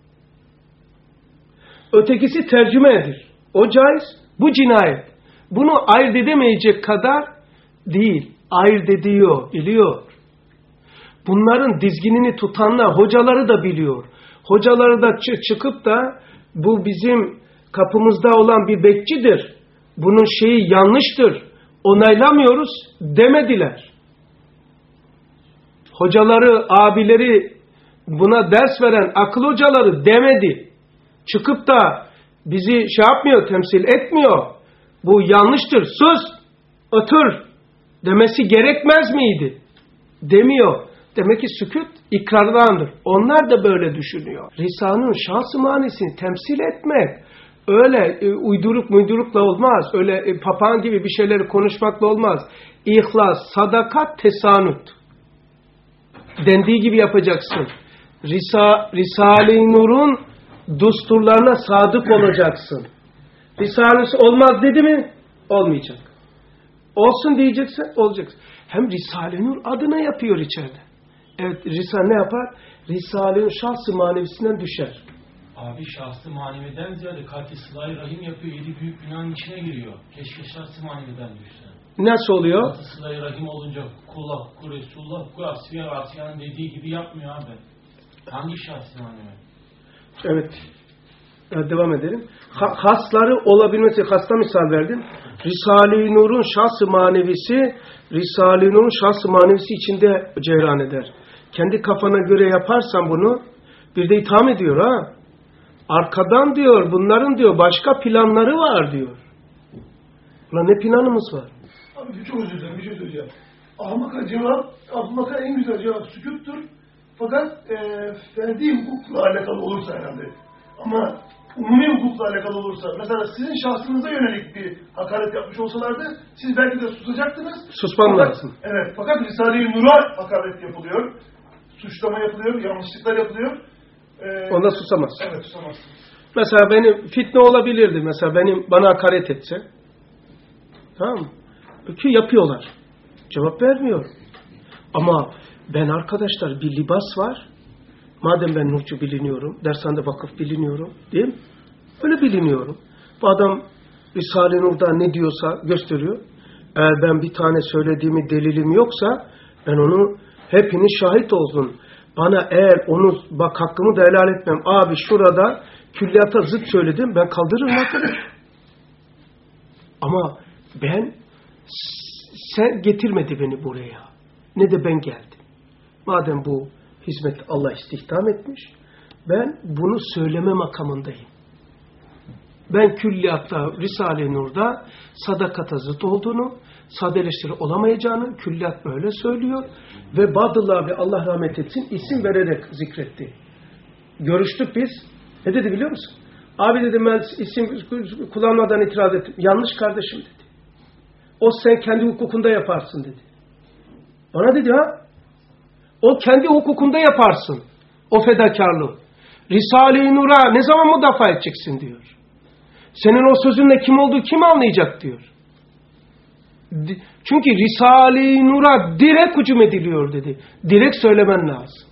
Ötekisi tercümedir. O caiz. Bu cinayet. Bunu ayırt edemeyecek kadar değil. Ayırt ediyor. Biliyor. Bunların dizginini tutanlar hocaları da biliyor. Hocaları da çıkıp da bu bizim kapımızda olan bir bekçidir. Bunun şeyi yanlıştır. Onaylamıyoruz demediler. Hocaları, abileri, buna ders veren akıl hocaları demedi. Çıkıp da bizi şey yapmıyor, temsil etmiyor. Bu yanlıştır. Sus, otur demesi gerekmez miydi? Demiyor. Demek ki sükût ikrardandır. Onlar da böyle düşünüyor. Risale'nin şahs-ı manisini temsil etmek, Öyle e, uyduruk muydurukla olmaz. Öyle e, papağan gibi bir şeyleri konuşmakla olmaz. İhlas, sadakat, tesanut. Dendiği gibi yapacaksın. Risa, Risale-i Nur'un düsturlarına sadık olacaksın. Risalesi olmaz dedi mi? Olmayacak. Olsun diyeceksin, olacaksın. Hem Risale-i Nur adına yapıyor içeride. Evet, Risale ne yapar? Risale-i Nur şahs-ı manevisinden düşer. Abi şahsı maneviden ziyade katil sıla-i rahim yapıyor. Yedi büyük günahın içine giriyor. Keşke şahsı maneviden düşse. Nasıl oluyor? Katil sıla-i rahim olunca kula, ku Resulullah, ku Asiye, Asiye'nin dediği gibi yapmıyor abi. Hangi şahsı manevi? Evet. evet. Devam edelim. Ha, hasları olabilmesi, hasta misal verdim. Risale-i Nur'un şahs-ı manevisi, Risale-i Nur'un şahs-ı manevisi içinde cereyan eder. Kendi kafana göre yaparsan bunu, bir de itham ediyor ha. Arkadan diyor, bunların diyor başka planları var diyor. Ulan ne planımız var? Abi çok özür dilerim, bir şey söyleyeceğim. Ahmaka cevap, ahmaka en güzel cevap sükuttur. Fakat e, ferdi hukukla alakalı olursa herhalde. Ama umumi hukukla alakalı olursa, mesela sizin şahsınıza yönelik bir hakaret yapmış olsalardı, siz belki de susacaktınız. Susman fakat, lazım. Evet, fakat Risale-i Nur'a hakaret yapılıyor. Suçlama yapılıyor, yanlışlıklar yapılıyor. Ee, Onda susamaz. Evet, susamaz. Mesela benim fitne olabilirdi. Mesela benim bana hakaret etse. Tamam mı? Çünkü yapıyorlar. Cevap vermiyor. Ama ben arkadaşlar bir libas var. Madem ben Nurcu biliniyorum, dershanede vakıf biliniyorum, değil mi? Öyle biliniyorum. Bu adam Risale-i Nur'da ne diyorsa gösteriyor. Eğer ben bir tane söylediğimi delilim yoksa ben onu hepiniz şahit olsun. Bana eğer onu bak hakkımı da helal etmem. Abi şurada külliyata zıt söyledim. Ben kaldırırım arkadaş. Ama ben sen getirmedi beni buraya. Ne de ben geldim. Madem bu hizmet Allah istihdam etmiş. Ben bunu söyleme makamındayım. Ben külliyatta Risale-i Nur'da sadakata zıt olduğunu, sadeleştiri olamayacağını külliyat böyle söylüyor. Ve Badıl abi Allah rahmet etsin isim vererek zikretti. Görüştük biz. Ne dedi biliyor musun? Abi dedi ben isim kullanmadan itiraz ettim. Yanlış kardeşim dedi. O sen kendi hukukunda yaparsın dedi. Bana dedi ha. O kendi hukukunda yaparsın. O fedakarlığı. Risale-i Nur'a ne zaman müdafaa edeceksin diyor. Senin o sözünle kim olduğu kim anlayacak diyor. Çünkü Risale-i Nur'a direkt hücum ediliyor dedi. Direkt söylemen lazım.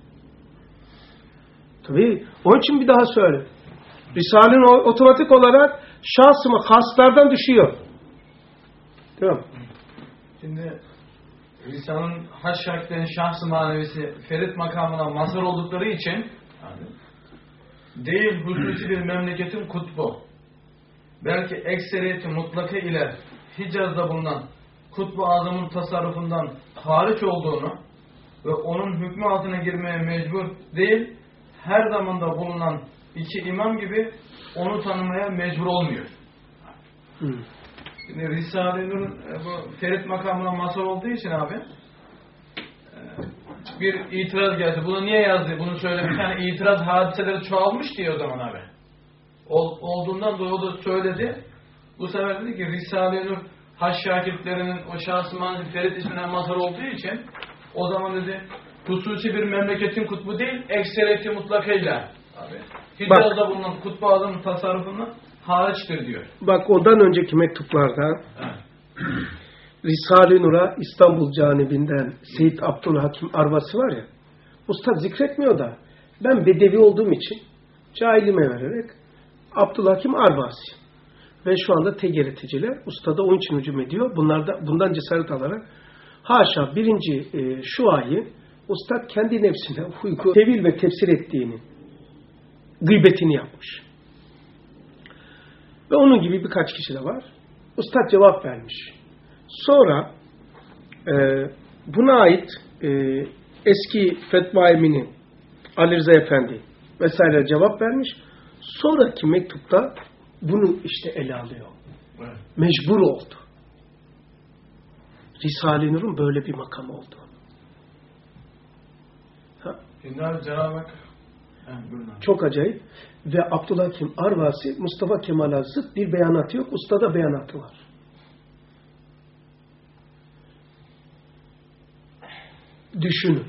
Tabii onun için bir daha söyle. Risale-i otomatik olarak şahsıma haslardan düşüyor. Tamam. Şimdi Risale'nin haş şarkıların şahs-ı manevisi Ferit makamına mazhar oldukları için yani, değil hususi bir memleketin kutbu. Belki ekseriyeti mutlaka ile Hicaz'da bulunan Kutbu Azam'ın tasarrufundan hariç olduğunu ve onun hükmü altına girmeye mecbur değil, her zamanda bulunan iki imam gibi onu tanımaya mecbur olmuyor. Hmm. Şimdi Risale-i Nur'un bu Ferit makamına mazhar olduğu için abi bir itiraz geldi. Bunu niye yazdı? Bunu söyle bir tane itiraz hadiseleri çoğalmış diye o zaman abi. Ol, olduğundan dolayı o da söyledi. Bu sefer dedi ki Risale-i Nur haş şakirtlerinin o şahs-ı manzil Ferit isminden mazhar olduğu için o zaman dedi hususi bir memleketin kutbu değil ekseriyeti mutlakıyla abi. Hicaz'da bulunan Kutbu Azam'ın tasarrufundan hariçtir diyor. Bak ondan önceki mektuplarda Risale-i Nur'a İstanbul canibinden Seyyid Abdülhakim Arvasi var ya, Usta zikretmiyor da ben bedevi olduğum için cahilime vererek Abdülhakim Arvasi ve şu anda T G R T'ciler Usta'da onun için hücum ediyor. Bunlar da, bundan cesaret alarak haşa birinci e, şu ayı Usta kendi nefsine uyku, tevil ve tefsir ettiğini gıybetini yapmış. Ve onun gibi birkaç kişi de var. Ustad cevap vermiş. Sonra e, buna ait e, eski fetva emini Ali Rıza Efendi vesaire cevap vermiş. Sonraki mektupta bunu işte ele alıyor. Evet. Mecbur oldu. Risale-i Nur'un böyle bir makamı oldu. Şimdi abi Cenab-ı Hak Çok acayip. Ve Abdülhakim Arvasi Mustafa Kemal'a zıt bir beyanatı yok. Ustada beyanatı var. Düşünün.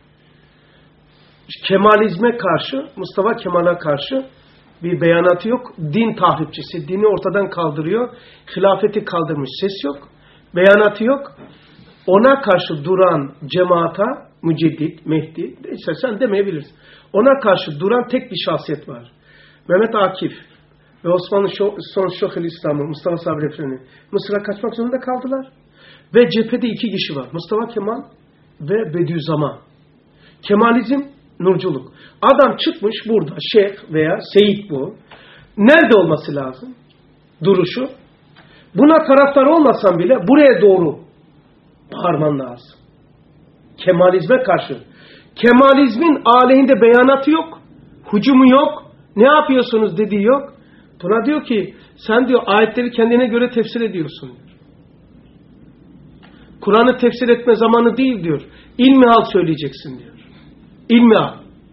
Kemalizme karşı, Mustafa Kemal'a karşı bir beyanatı yok. Din tahripçisi. Dini ortadan kaldırıyor. Hilafeti kaldırmış. Ses yok. Beyanatı yok. Ona karşı duran cemaata, müceddit, Mehdi, neyse sen demeyebilirsin. Ona karşı duran tek bir şahsiyet var. Mehmet Akif ve Osmanlı son Şeyhülislam'ı, Mustafa Sabri Efendi Mısır'a kaçmak zorunda kaldılar. Ve cephede iki kişi var. Mustafa Kemal ve Bediüzzaman. Kemalizm, nurculuk. Adam çıkmış burada, şeyh veya seyit bu. Nerede olması lazım? Duruşu. Buna taraftar olmasan bile buraya doğru bağırman lazım. Kemalizme karşı. Kemalizmin aleyhinde beyanatı yok. Hücumu yok. Ne yapıyorsunuz dediği yok. Buna diyor ki sen diyor ayetleri kendine göre tefsir ediyorsun diyor. Kur'an'ı tefsir etme zamanı değil diyor. İlmihal söyleyeceksin diyor. İlmihal.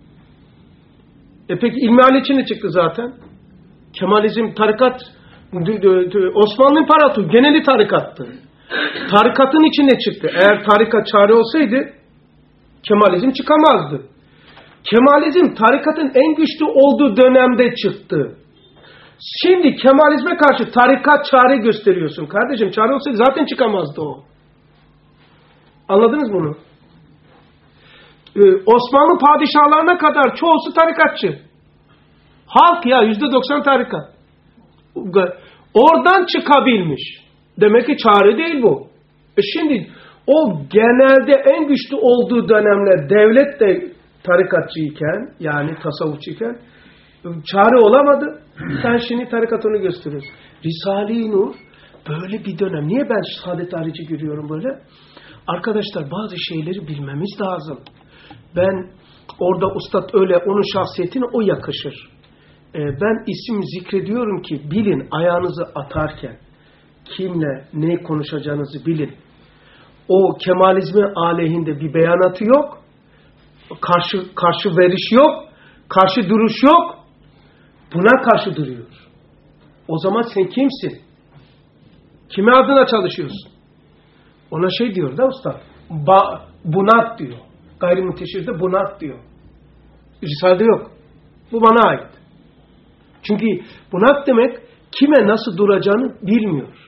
E peki ilmihal için ne çıktı zaten? Kemalizm, tarikat, Osmanlı İmparatorluğu geneli tarikattı. Tarikatın içine çıktı. Eğer tarikat çare olsaydı Kemalizm çıkamazdı. Kemalizm tarikatın en güçlü olduğu dönemde çıktı. Şimdi Kemalizme karşı tarikat çare gösteriyorsun. Kardeşim çare olsaydı zaten çıkamazdı o. Anladınız bunu? Ee, Osmanlı padişahlarına kadar çoğusu tarikatçı. Halk ya yüzde doksan tarikat. Oradan çıkabilmiş. Demek ki çare değil bu. E şimdi o genelde en güçlü olduğu dönemler devlet de tarikatçıyken yani tasavvufçıyken çare olamadı. Sen şimdi tarikat onu gösteriyorsun. Risale-i Nur böyle bir dönem. Niye ben saadet harici görüyorum böyle? Arkadaşlar bazı şeyleri bilmemiz lazım. Ben orada ustad öyle onun şahsiyetine o yakışır. Ee, ben isim zikrediyorum ki bilin ayağınızı atarken kimle ne konuşacağınızı bilin. O Kemalizmi aleyhinde bir beyanatı yok. Karşı, karşı veriş yok. Karşı duruş yok. Buna karşı duruyor. O zaman sen kimsin? Kime adına çalışıyorsun? Ona şey diyor da usta. Ba, bunat diyor. Gayrimüteşhirde bunat diyor. Risale'de yok. Bu bana ait. Çünkü bunat demek kime nasıl duracağını bilmiyor.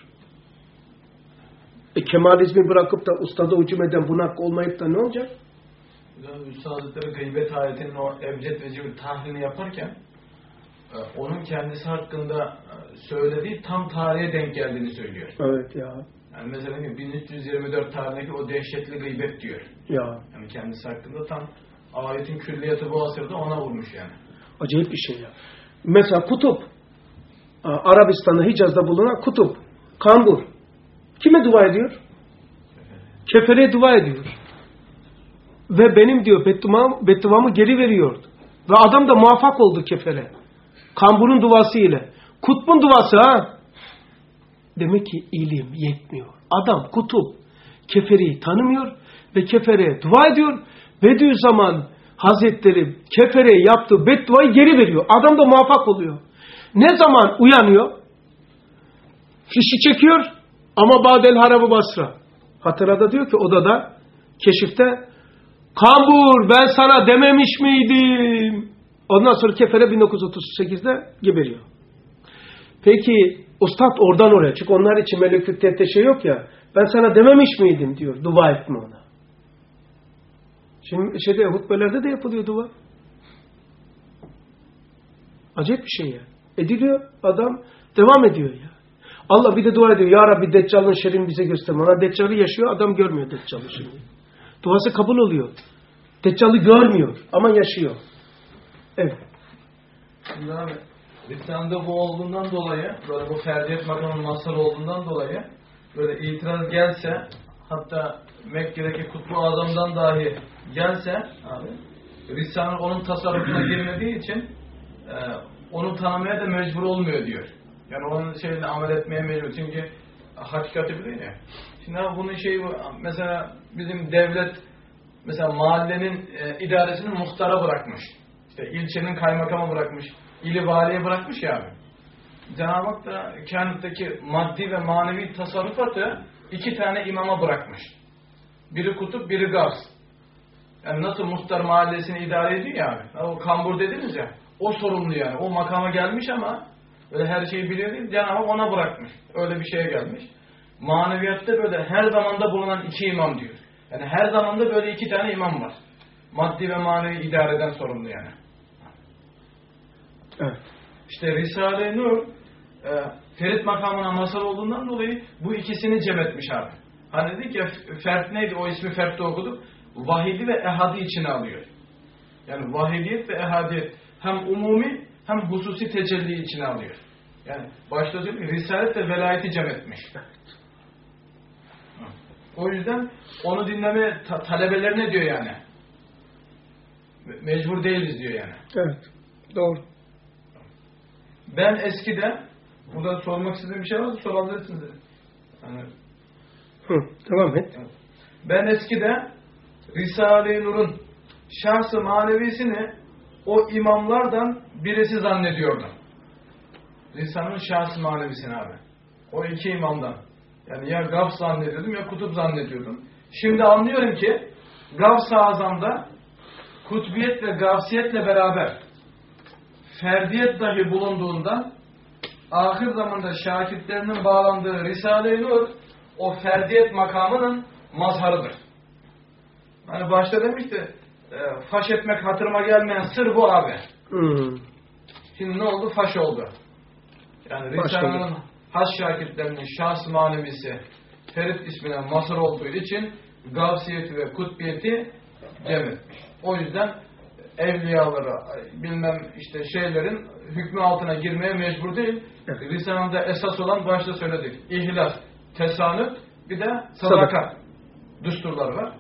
E Kemalizmi bırakıp da ustada hücum eden bunak olmayıp da ne olacak? Üstad Hazretleri gıybet ayetinin o ebced ve cibir tahlilini yaparken onun kendisi hakkında söylediği tam tarihe denk geldiğini söylüyor. Evet ya. Yani mesela bin üç yüz yirmi dört tarihindeki o dehşetli gıybet diyor. Ya. Yani kendisi hakkında tam ayetin külliyatı bu asırda ona vurmuş yani. Acayip bir şey ya. Mesela kutup. Arabistan'da Hicaz'da bulunan kutup. Kambur. Kime dua ediyor? Kefereye dua ediyor. Ve benim diyor bedduamı, bedduamı geri veriyordu. Ve adam da muvaffak oldu kefere. Kamburun duası ile. Kutbun duası ha. Demek ki ilim yetmiyor. Adam kutup kefereyi tanımıyor ve kefereye dua ediyor. Bediüzzaman Hazretleri kefereye yaptığı bedduayı geri veriyor. Adam da muvaffak oluyor. Ne zaman uyanıyor? Fişi çekiyor ama Badel Harabı Basra. Hatırada diyor ki odada keşifte Kambur ben sana dememiş miydim? Ondan sonra kefere bin dokuz yüz otuz sekizde geberiyor. Peki ustad oradan oraya. Çünkü onlar için melekut tete şey yok ya. Ben sana dememiş miydim diyor. Dua etme ona. Şimdi şeyde hutbelerde de yapılıyor dua. Acayip bir şey ya. Ediliyor adam devam ediyor ya. Allah bir de dua ediyor. Ya Rabbi Deccal'ın şerrini bize gösterme. Ona Deccal'ı yaşıyor adam görmüyor Deccal'ı şimdi. Duası kabul oluyor. Deccal'ı görmüyor ama yaşıyor. Evet. Şimdi abi İslam'da bu olduğundan dolayı böyle bu ferdiyet makamının mazhar olduğundan dolayı böyle itiraz gelse hatta Mekke'deki Kutbu Azam'dan dahi gelse abi Risale onun tasarrufuna girmediği için e, onu tanımaya da mecbur olmuyor diyor. Yani onun şeyle amel etmeye mecbur. Çünkü hakikati biliyor ya. Şimdi abi bunun şeyi mesela bizim devlet mesela mahallenin e, idaresini muhtara bırakmış. İşte ilçenin kaymakamı bırakmış, ili valiye bırakmış ya abi. Cenab-ı Hak da kainattaki maddi ve manevi tasarrufatı iki tane imama bırakmış. Biri kutup, biri gavs. Yani nasıl muhtar mahallesini idare ediyor ya abi. O kambur dediniz ya. O sorumlu yani. O makama gelmiş ama öyle her şeyi biliyor değil. Cenab-ı Hak ona bırakmış. Öyle bir şeye gelmiş. Maneviyatta böyle her zamanda bulunan iki imam diyor. Yani her zamanda böyle iki tane imam var. Maddi ve manevi idareden sorumlu yani. Evet. İşte Risale-i Nur e, Ferit makamına mazhar olduğundan dolayı bu ikisini cem etmiş abi. Hani dedik ya fert neydi? O ismi fertte okuduk. Vahidi ve ehadi içine alıyor. Yani vahidiyet ve ehadiyet hem umumi hem hususi tecelli içine alıyor. Yani başta diyor ki risalet ve velayeti cem etmiş. O yüzden onu dinleme ta talebelerine diyor yani. Mecbur değiliz diyor yani. Evet. Doğru. Ben eskiden burada sormak istediğim bir şey varsa sorabilirsiniz. Yani, Hı, devam et. ben eskiden Risale-i Nur'un şahs-ı manevisini o imamlardan birisi zannediyordum. Risale'nin şahs-ı manevisini abi. O iki imamdan. Yani ya Gavs zannediyordum ya Kutup zannediyordum. Şimdi anlıyorum ki Gavs-ı Azam'da kutbiyet ve gavsiyetle beraber ferdiyet dahi bulunduğundan ahir zamanda şakirtlerinin bağlandığı Risale-i Nur o ferdiyet makamının mazharıdır. Hani başta demişti e, faş etmek hatırıma gelmeyen sır bu abi. Hmm. Şimdi ne oldu? Faş oldu. Yani Risale'nin has şakirtlerinin şahs manevisi Ferit ismine mazhar olduğu için gavsiyeti ve kutbiyeti cem etmiş. O yüzden evliyalara bilmem işte şeylerin hükmü altına girmeye mecbur değil. Evet. Risale'de esas olan başta söyledik. İhlas, tesanüt bir de sadaka düsturları var.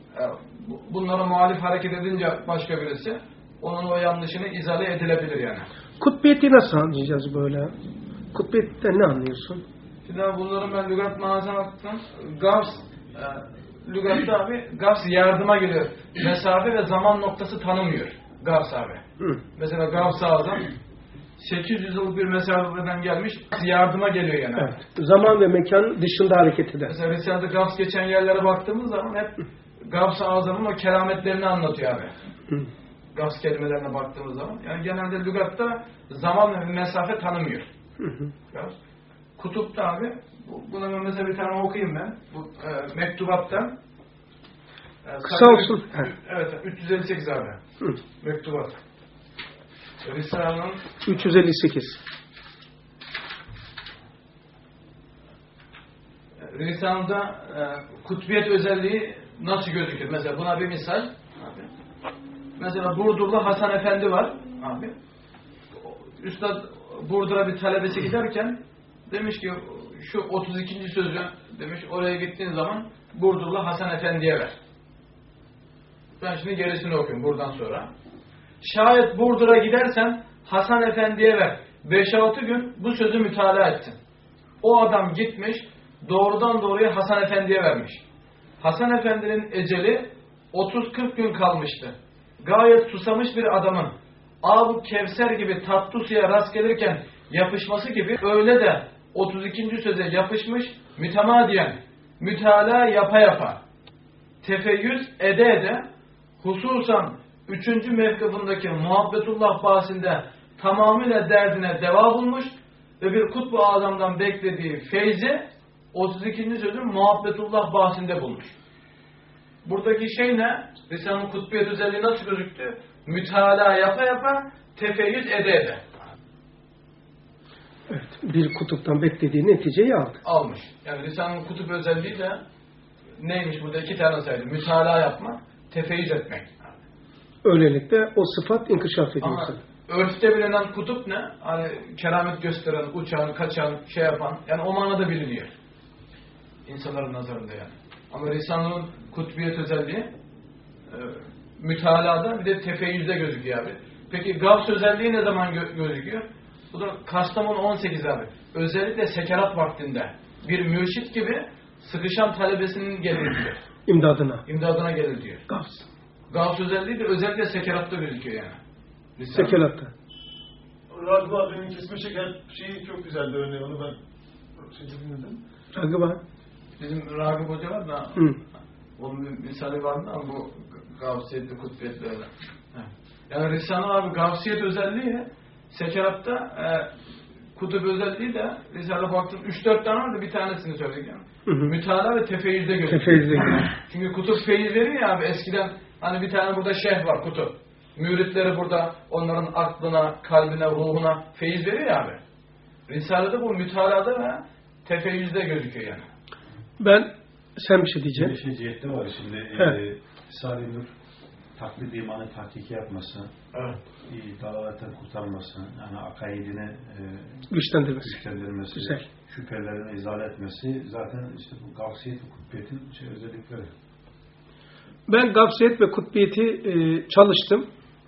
Bunlara muhalif hareket edince başka birisi onun o yanlışını izale edilebilir yani. Kutbiyeti nasıl anlayacağız böyle? Kutbiyetten ne anlıyorsun? Şimdi bunların ben lügat manasına baktım. Gavs e, lügatta abi Gavs yardıma geliyor. Mesafe ve zaman noktası tanımıyor. Gavs abi. Hı. Mesela Gavs-ı Azam sekiz yüz yıllık bir mesafeden gelmiş yardıma geliyor yani. Evet. Zaman ve mekan dışında hareket eder. Mesela Risale'de Gavs geçen yerlere baktığımız zaman hep Gavs-ı Azam'ın o kerametlerini anlatıyor abi. Hı. Gavs kelimelerine baktığımız zaman. Yani genelde lügatta zaman ve mesafe tanımıyor. Hı hı. Gavs. Kutupta abi, buna mesela bir tane okuyayım ben. Bu e, mektubattan. E, Kısa olsun. Evet, üç yüz elli sekiz abi. Hı. Mektubat. Risale'nin üç yüz elli sekiz. Risale'de e, kutbiyet özelliği nasıl gözükür? Mesela buna bir misal. Abi. Mesela Burdurlu Hasan Efendi var. Abi. Üstad Burdur'a bir talebesi giderken demiş ki şu otuz ikinci sözü demiş oraya gittiğin zaman Burdurlu Hasan Efendi'ye ver. Ben şimdi gerisini okuyayım buradan sonra. Şayet Burdur'a gidersen Hasan Efendi'ye ver. beş altı gün bu sözü mütalaa etsin. O adam gitmiş doğrudan doğruya Hasan Efendi'ye vermiş. Hasan Efendi'nin eceli otuz kırk gün kalmıştı. Gayet susamış bir adamın Ab-ı Kevser gibi tatlı suya rast gelirken yapışması gibi öyle de otuz ikinci söze yapışmış mütemadiyen mütalaa yapa yapa tefeyyüz ede ede hususan üçüncü mevkıfındaki muhabbetullah bahsinde tamamıyla derdine deva bulmuş ve bir kutbu azamdan beklediği feyzi otuz ikinci sözün muhabbetullah bahsinde bulmuş. Buradaki şey ne? Risale'nin kutbiyet özelliği nasıl gözüktü? Mütalaa yapa yapa tefeyyüz ede ede. Evet, bir kutuptan beklediği neticeyi aldı. Almış. Yani Risale'nin kutup özelliği de neymiş? Burada iki tane saydı. Mütalaa yapmak, tefeyyüz etmek. Öylelikle o sıfat inkişaf ediyor. Ama örfte bilinen kutup ne? Hani keramet gösteren, uçan, kaçan, şey yapan. Yani o manada biliniyor. İnsanların nazarında yani. Ama Risale'nin kutbiyet özelliği e, mütalada bir de tefeyyüzde gözüküyor abi. Peki Gavs özelliği ne zaman gö gözüküyor? Bu da Kastamonu on sekiz abi. Özellikle sekerat vaktinde bir mürşit gibi sıkışan talebesinin gelir diyor. İmdadına. İmdadına gelir diyor. Gavs. Gavs özelliği de özellikle sekeratta gözüküyor yani. Sekeratta. Ragıp abinin kesme şeker şeyi çok güzeldi örneği. Onu ben şey dinledim. Ragıp abi. Bizim Ragıp Hoca var da Hı. onun bir misali vardı ama bu gavsiyetli, kutbiyetli öyle. Yani Risale abi gavsiyet özelliği sekeratta e, kutup özelliği de Risale baktım üç dört tane vardı, bir tanesini söyledik yani. Hı hı. Mütalaa ve tefeyyüzde gözüküyor. Tefeyyüzde gözüküyor. Çünkü kutup feyiz veriyor ya abi, eskiden hani bir tane burada şeyh var, kutup. Müritleri burada onların aklına, kalbine, ruhuna feyiz veriyor ya abi. Risale'de bu mütalada ve tefeyyüzde gözüküyor yani. Ben, sen bir şey diyeceksin. Bir şey cihette var şimdi. Evet. E, Salih Nur taklit imanı tahkiki yapması, Evet. iyi dalaletten kurtarması, yani akaidine e, Güçlendirmesi. güçlendirmesi, Güzel. şüphelerini izale etmesi zaten işte bu gavsiyet ve kutbiyetin şey özellikleri. Ben gavsiyet ve kutbiyeti e, çalıştım.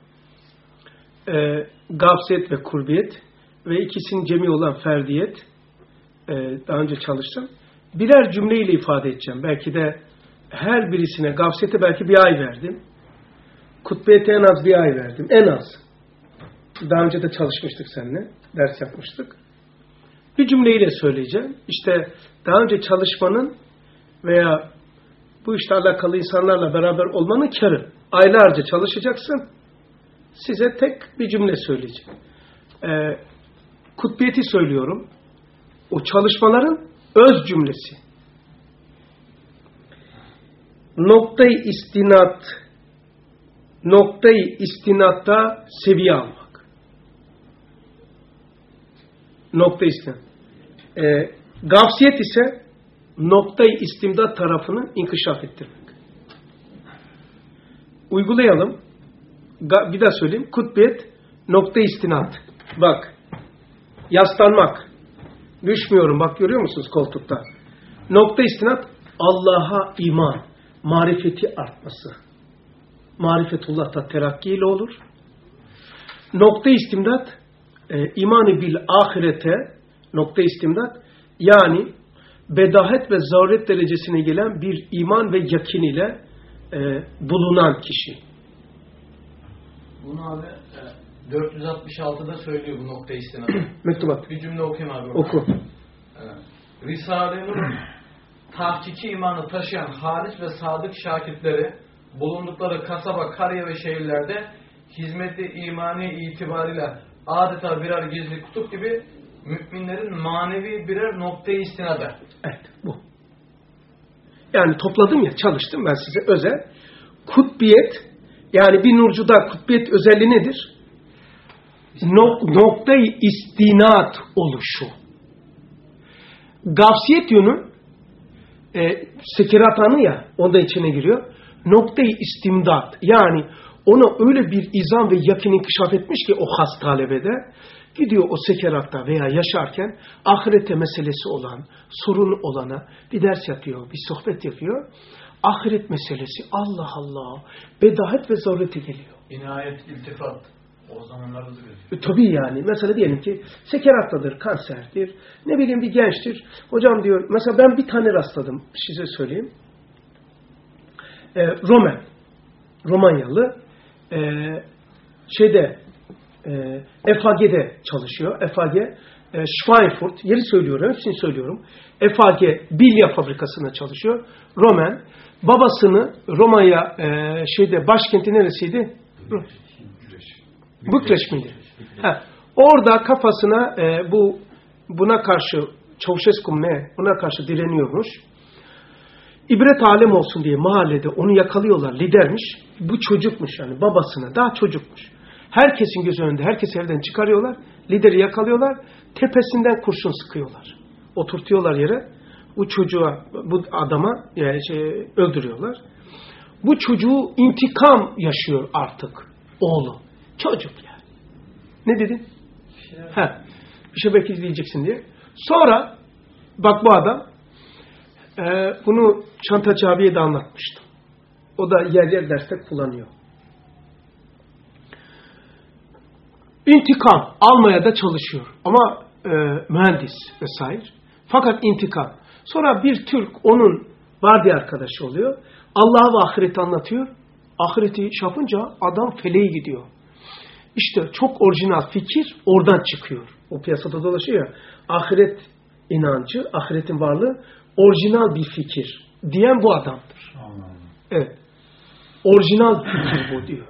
E, gavsiyet ve kurbiyet ve ikisinin cemi olan ferdiyet e, daha önce çalıştım. Birer cümleyle ifade edeceğim. Belki de her birisine gavsiyete belki bir ay verdim. Kutbiyete en az bir ay verdim. En az. Daha önce de çalışmıştık seninle. Ders yapmıştık. Bir cümleyle söyleyeceğim. İşte daha önce çalışmanın veya bu işle alakalı insanlarla beraber olmanın kârı. Aylarca çalışacaksın. Size tek bir cümle söyleyeceğim. Ee, kutbiyeti söylüyorum. O çalışmaların öz cümlesi. Noktayı istinat noktayı istinatta seviye almak. Noktayı istinat. Ee, gavsiyet ise noktayı istimdat tarafını inkişaf ettirmek. Uygulayalım. Bir daha söyleyeyim. Kutbiyet, noktayı istinat. Bak. Yaslanmak. Düşmüyorum. Bak görüyor musunuz koltukta? Nokta istinat, Allah'a iman, marifeti artması. Marifetullah'ta terakkiyle olur. Nokta istimdat, e, imanı bil ahirete, nokta istimdat, yani bedahet ve zaruret derecesine gelen bir iman ve yakin ile e, bulunan kişi. Bunu abi e, dört yüz altmış altıda söylüyor bu nokta istinadı. Mektubat. Bir cümle okuyayım abi. Oku. Evet. Risale-i Nur'un tahkiki imanı taşıyan halis ve sadık şakirtleri bulundukları kasaba, kariye ve şehirlerde hizmeti imani itibariyle adeta birer gizli kutup gibi müminlerin manevi birer noktayı istinadı. Evet, bu. Yani topladım ya, çalıştım ben size özel. Kutbiyet, yani bir nurcuda kutbiyet özelliği nedir? Nok noktayı istinat oluşu. Gavsiyet yönü e, sekirat anı ya, onda içine giriyor. Noktayı istimdat, yani ona öyle bir izan ve yakin inkişaf etmiş ki o has talebede, gidiyor o sekeratta veya yaşarken ahirete meselesi olan, sorun olana bir ders yapıyor, bir sohbet yapıyor. Ahiret meselesi, Allah Allah, bedahet ve zarurete geliyor. İnayet, iltifat. O zamanlarda da gözüküyor. E, tabii yani. Mesela diyelim ki sekerattadır, kanserdir, ne bileyim bir gençtir. Hocam diyor, mesela ben bir tane rastladım, size söyleyeyim. E, Roman, Romanyalı, e, şeyde, e, F A G'de çalışıyor. F A G, e, Schweinfurt, yeri söylüyorum, hepsini söylüyorum. F A G bilya fabrikasında çalışıyor. Roman, babasını Romanya e, şeyde başkenti neresiydi? Bükreş miydi? Ha, orada kafasına e, bu buna karşı Ceausescu ne? Buna karşı direniyormuş. İbret alem olsun diye mahallede onu yakalıyorlar, lidermiş. Bu çocukmuş yani, babasına daha çocukmuş. Herkesin gözü önünde, herkes evden çıkarıyorlar. Lideri yakalıyorlar, tepesinden kurşun sıkıyorlar. Oturtuyorlar yere. Bu çocuğa, bu adama yani şey, öldürüyorlar. Bu çocuğu intikam yaşıyor artık oğlu. Çocuk yani. Ne dedin? Ha, bir şey belki izleyeceksin diye. Sonra bak bu adam e, bunu Çantacı abiye de anlatmıştım. O da yer yer derste kullanıyor. İntikam almaya da çalışıyor. Ama e, mühendis vesaire. Fakat intikam. Sonra bir Türk onun vardiya arkadaşı oluyor. Allah'a ve ahireti anlatıyor. Ahireti yapınca adam feleğe gidiyor. İşte çok orijinal fikir oradan çıkıyor. O piyasada dolaşıyor ya. Ahiret inancı, ahiretin varlığı orijinal bir fikir diyen bu adamdır. Allah. Evet. Orijinal fikir bu diyor.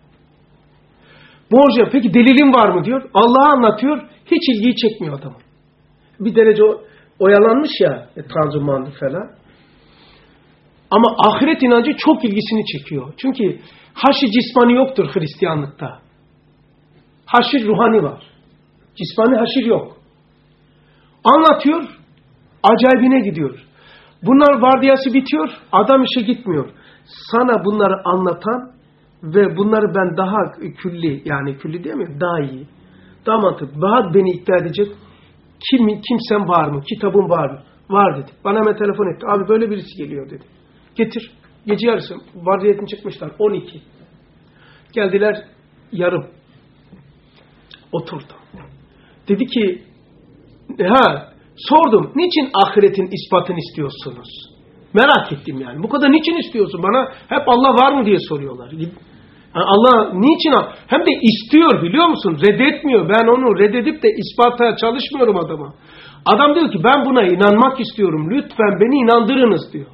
Bu orijinal. Peki delilin var mı diyor. Allah'a anlatıyor. Hiç ilgiyi çekmiyor adamın. Bir derece oyalanmış ya. E, Tanzimanlı falan. Ama ahiret inancı çok ilgisini çekiyor. Çünkü haşi cismani yoktur Hristiyanlıkta. Haşir ruhani var. Cismani haşir yok. Anlatıyor. Acayibine gidiyor. Bunlar vardiyası bitiyor. Adam işe gitmiyor. Sana bunları anlatan ve bunları ben daha külli, yani külli değil mi? Daha iyi. Daha mantıklı. Daha beni ikna edecek kim, kimsen var mı? Kitabın var mı? Var dedi. Bana hemen telefon etti. Abi böyle birisi geliyor dedi. Getir. Gece yarısı. Vardiyetin çıkmışlar. on iki. Geldiler yarım. Oturdu. Dedi ki ha sordum. Niçin ahiretin ispatını istiyorsunuz? Merak ettim yani. Bu kadar niçin istiyorsun? Bana hep Allah var mı diye soruyorlar. Yani Allah niçin? Hem de istiyor biliyor musun? Reddetmiyor. Ben onu reddedip de ispata çalışmıyorum adama. Adam diyor ki ben buna inanmak istiyorum. Lütfen beni inandırınız diyor.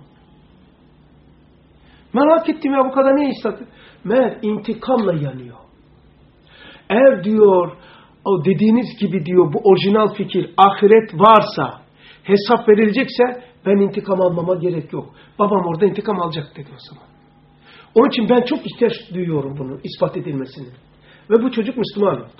Merak ettim ya bu kadar ne istiyor? Meğer intikamla yanıyor. Eğer diyor o dediğiniz gibi diyor bu orijinal fikir ahiret varsa hesap verilecekse ben intikam almama gerek yok. Babam orada intikam alacak dedi o zaman. Onun için ben çok ihtiyaç duyuyorum bunun ispat edilmesini. Ve bu çocuk Müslüman oldu.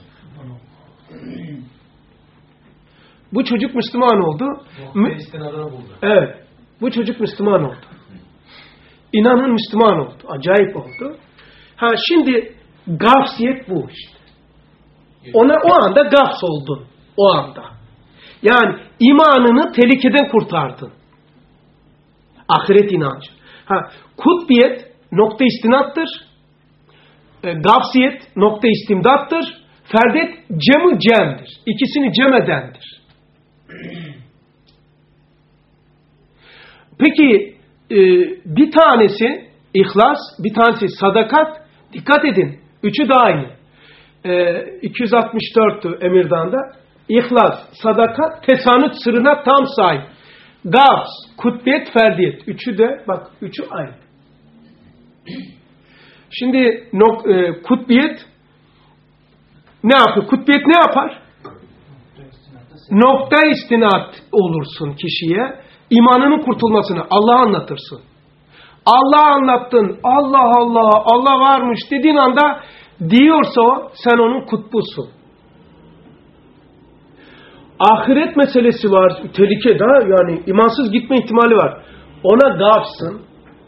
Bu çocuk Müslüman oldu. Evet. Bu çocuk Müslüman oldu. İnanın Müslüman oldu. Acayip oldu. Ha şimdi gafsiyet bu işte. Ona o anda gafs oldun. O anda. Yani imanını tehlikeden kurtardın. Ahiret inancı. Ha, kutbiyet nokta istinattır. E, gafsiyet nokta istimdattır. Ferdet cem-i cem'dir. İkisini cem edendir. Peki e, bir tanesi ihlas, bir tanesi sadakat. Dikkat edin. Üçü de aynı. E, iki yüz altmış dörttü Emirdan'da. İhlas, sadakat, tesanüt sırrına tam sahip. Gafs, kutbiyet, ferdiyet. Üçü de bak üçü aynı. Şimdi nok, e, kutbiyet ne yapıyor? Kutbiyet ne yapar? Nokta istinat olursun kişiye. İmanının kurtulmasını Allah'a anlatırsın. Allah'a anlattın. Allah Allah, Allah varmış dediğin anda diyorsa o, sen onun kutbusun. Ahiret meselesi var. Tehlike daha yani imansız gitme ihtimali var. Ona gafsın.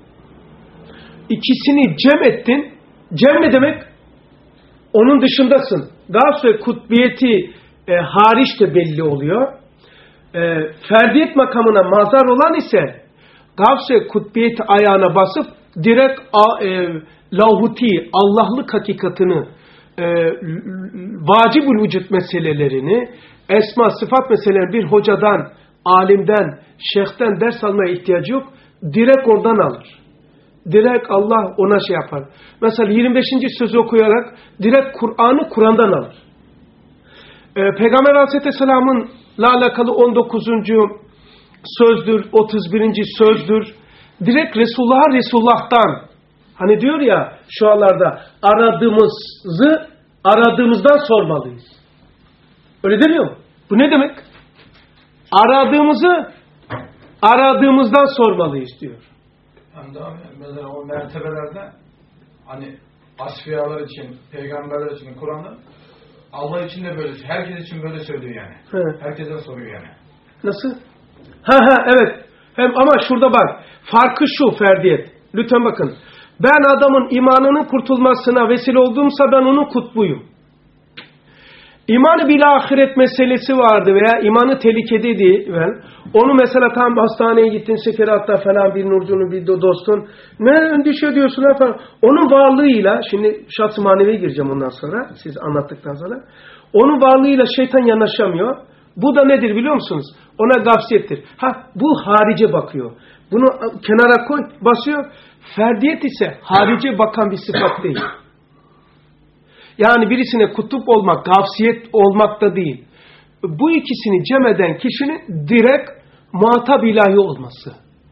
İkisini cem ettin. Cem ne demek? Onun dışındasın. Gafs ve kutbiyeti e, hariç de belli oluyor. E, ferdiyet makamına mazhar olan ise gafs ve kutbiyeti ayağına basıp direkt a, e, lahuti, Allah'lık hakikatını e, vacib-ül vücut meselelerini esma, sıfat meselelerini bir hocadan, alimden, şeyhten ders almaya ihtiyacı yok. Direkt oradan alır. Direkt Allah ona şey yapar. Mesela yirmi beşinci sözü okuyarak direkt Kur'an'ı Kur'an'dan alır. Ee, Peygamber Aleyhisselam'ın la alakalı on dokuzuncu sözdür, otuz birinci sözdür. Direkt Resulullah'a Resulullah'tan. Hani diyor ya şu anlarda aradığımızı aradığımızdan sormalıyız. Öyle demiyor mu? Bu ne demek? Aradığımızı aradığımızdan sormalıyız diyor. Yani daha mesela o mertebelerde hani asfiyalar için, peygamberler için Kur'an'da Allah için de böyle, herkes için böyle söylüyor yani. He. Herkesten soruyor yani. Nasıl? Ha ha evet. Hem ama şurada bak. Farkı şu ferdiyet. Lütfen bakın. Ben adamın imanının kurtulmasına vesile olduğumsa ben onun kutbuyum. İmanı bil ahiret meselesi vardı veya imanı tehlikedeydi. Onu mesela tam hastaneye gittin, şekeri hatta falan bir nurcunun bir dostun. Ne endişe ediyorsun falan. Onun varlığıyla, şimdi şahs-ı maneviye gireceğim ondan sonra, siz anlattıktan sonra. Onun varlığıyla şeytan yanaşamıyor. Bu da nedir biliyor musunuz? Ona gafsiyettir. Ha bu harice bakıyor. Bunu kenara koy, basıyor. Ferdiyet ise harice bakan bir sıfat değil. Yani birisine kutup olmak, gavsiyet olmak da değil. Bu ikisini cem eden kişinin direkt muhatap ilahi olması.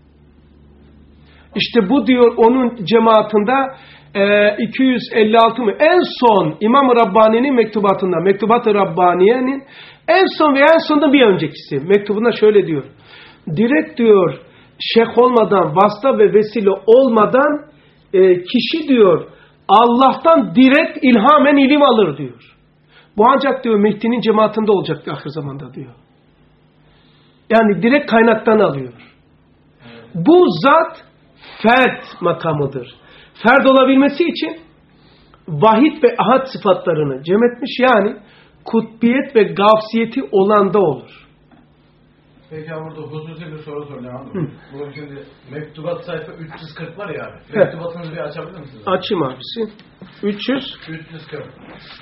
İşte bu diyor onun cemaatinde e, iki yüz elli altı mı? En son İmam-ı Rabbani'nin mektubatında, Mektubat-ı Rabbaniye'nin en son ve en sonunda bir öncekisi. Mektubunda şöyle diyor. Direkt diyor şeyh olmadan, vasıta ve vesile olmadan e, kişi diyor Allah'tan direkt ilhamen ilim alır diyor. Bu ancak diyor Mehdi'nin cemaatinde olacak ahir zamanda diyor. Yani direkt kaynaktan alıyor. Bu zat fert makamıdır. Ferd olabilmesi için vahid ve ahad sıfatlarını cem etmiş, yani kutbiyet ve gavsiyeti olanda olur. Peki burada hususi bir soru soracağım. Bu şimdi mektubat sayfa üç yüz kırk var ya abi. Evet. Mektubatınızı bir açabilir misiniz? Açayım abisi. üç yüz üç yüz kırk.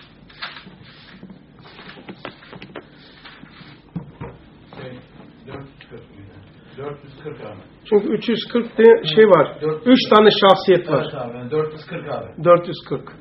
Şey, dört yüz kırk mıydı? dört yüz kırk abi. Çünkü üç yüz kırk de şey var. üç tane şahsiyet var. Evet abi, yani dört yüz kırk abi. dört yüz kırk.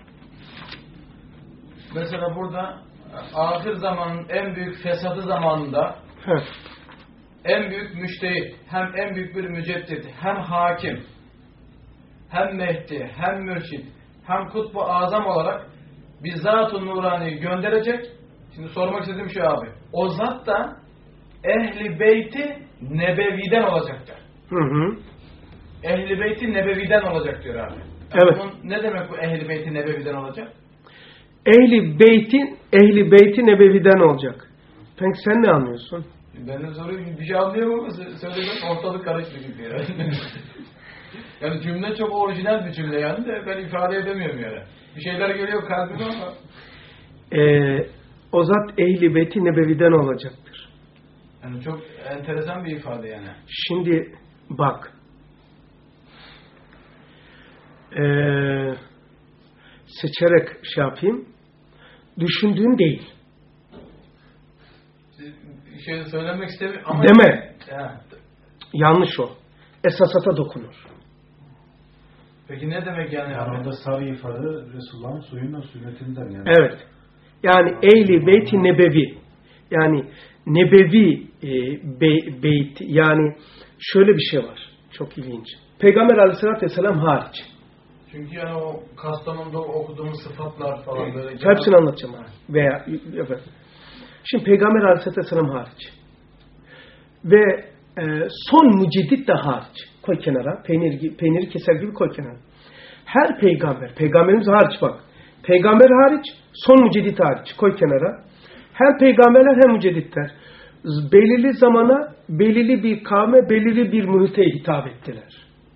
Mesela burada ahir zamanın en büyük fesadı zamanında Heh. en büyük müştehit, hem en büyük bir müceddit, hem hakim, hem mehdi, hem mürşid, hem kutbu azam olarak bir zat-ı nurani'yi gönderecek. Şimdi sormak istediğim şu abi. O zat da ehli beyti nebeviden olacaktır. Hı hı. Ehli beyti nebeviden olacak diyor abi. Evet. Bunun ne demek bu ehli beyti nebeviden olacak? Ehli beytin, ehli beyti nebeviden olacak. Peki sen ne anlıyorsun? Ben de soruyorum, bir şey anlıyorum ama söyleyeceğim ortalık karıştı gibi yani. Yani cümle çok orijinal bir cümle yani de ben ifade edemiyorum yani. Bir şeyler geliyor kalbime ama. Ee, o zat ehli beyti nebeviden olacaktır. Yani çok enteresan bir ifade yani. Şimdi bak. Ee, seçerek şey yapayım. Düşündüğün değil. Bir şey söylemek istemiyorum ama... Deme. Ya. Yanlış o. Esasata dokunur. Peki ne demek yani? Yani orada sarı ifade Resulullah'ın suyundan sünnetinden yani. Evet. Yani ehli beyti nebevi. Yani nebevi e, be, beyt. Yani şöyle bir şey var. Çok ilginç. Peygamber aleyhissalatü vesselam hariç. Çünkü yani o Kastamonu'da okuduğumuz sıfatlar falan böyle... Hepsini anlatacağım. Veya, evet. Şimdi Peygamber aleyhissalatü vesselam hariç. Ve e, son müceddit de hariç. Koy kenara. Peynir, peyniri keser gibi koy kenara. Her peygamber, peygamberimiz hariç bak. Peygamber hariç, son müceddit hariç. Koy kenara. Hem peygamberler hem mücedditler belirli zamana, belirli bir kavme, belirli bir muhite hitap ettiler.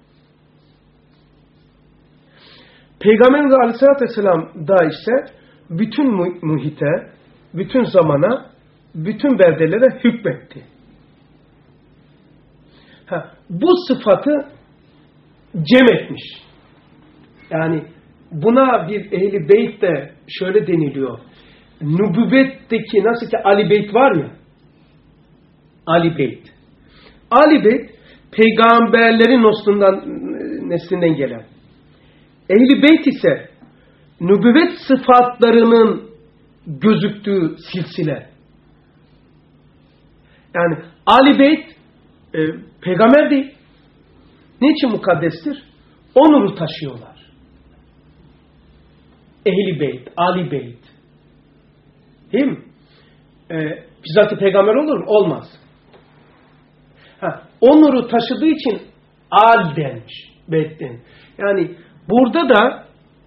Peygamberimiz Aleyhisselatü Vesselam da ise bütün muhite, bütün zamana, bütün beldelere hükmetti. Ha, bu sıfatı cem etmiş. Yani buna bir ehli beyt de şöyle deniliyor. Nübüvvetteki nasıl ki Ali Beyt var ya, Ali Beyt. Ali Beyt peygamberlerin neslinden, neslinden gelen. Ehli Beyt ise nübüvvet sıfatlarının gözüktüğü silsile. Yani Ali Beyt e, peygamber değil. Niçin mukaddestir? O nuru taşıyorlar. Ehli Beyt, Ali Beyt. Değil mi? Ee, bizzat peygamber olur mu? Olmaz. Ha, o nuru taşıdığı için al denmiş. Beyt'ten. Yani burada da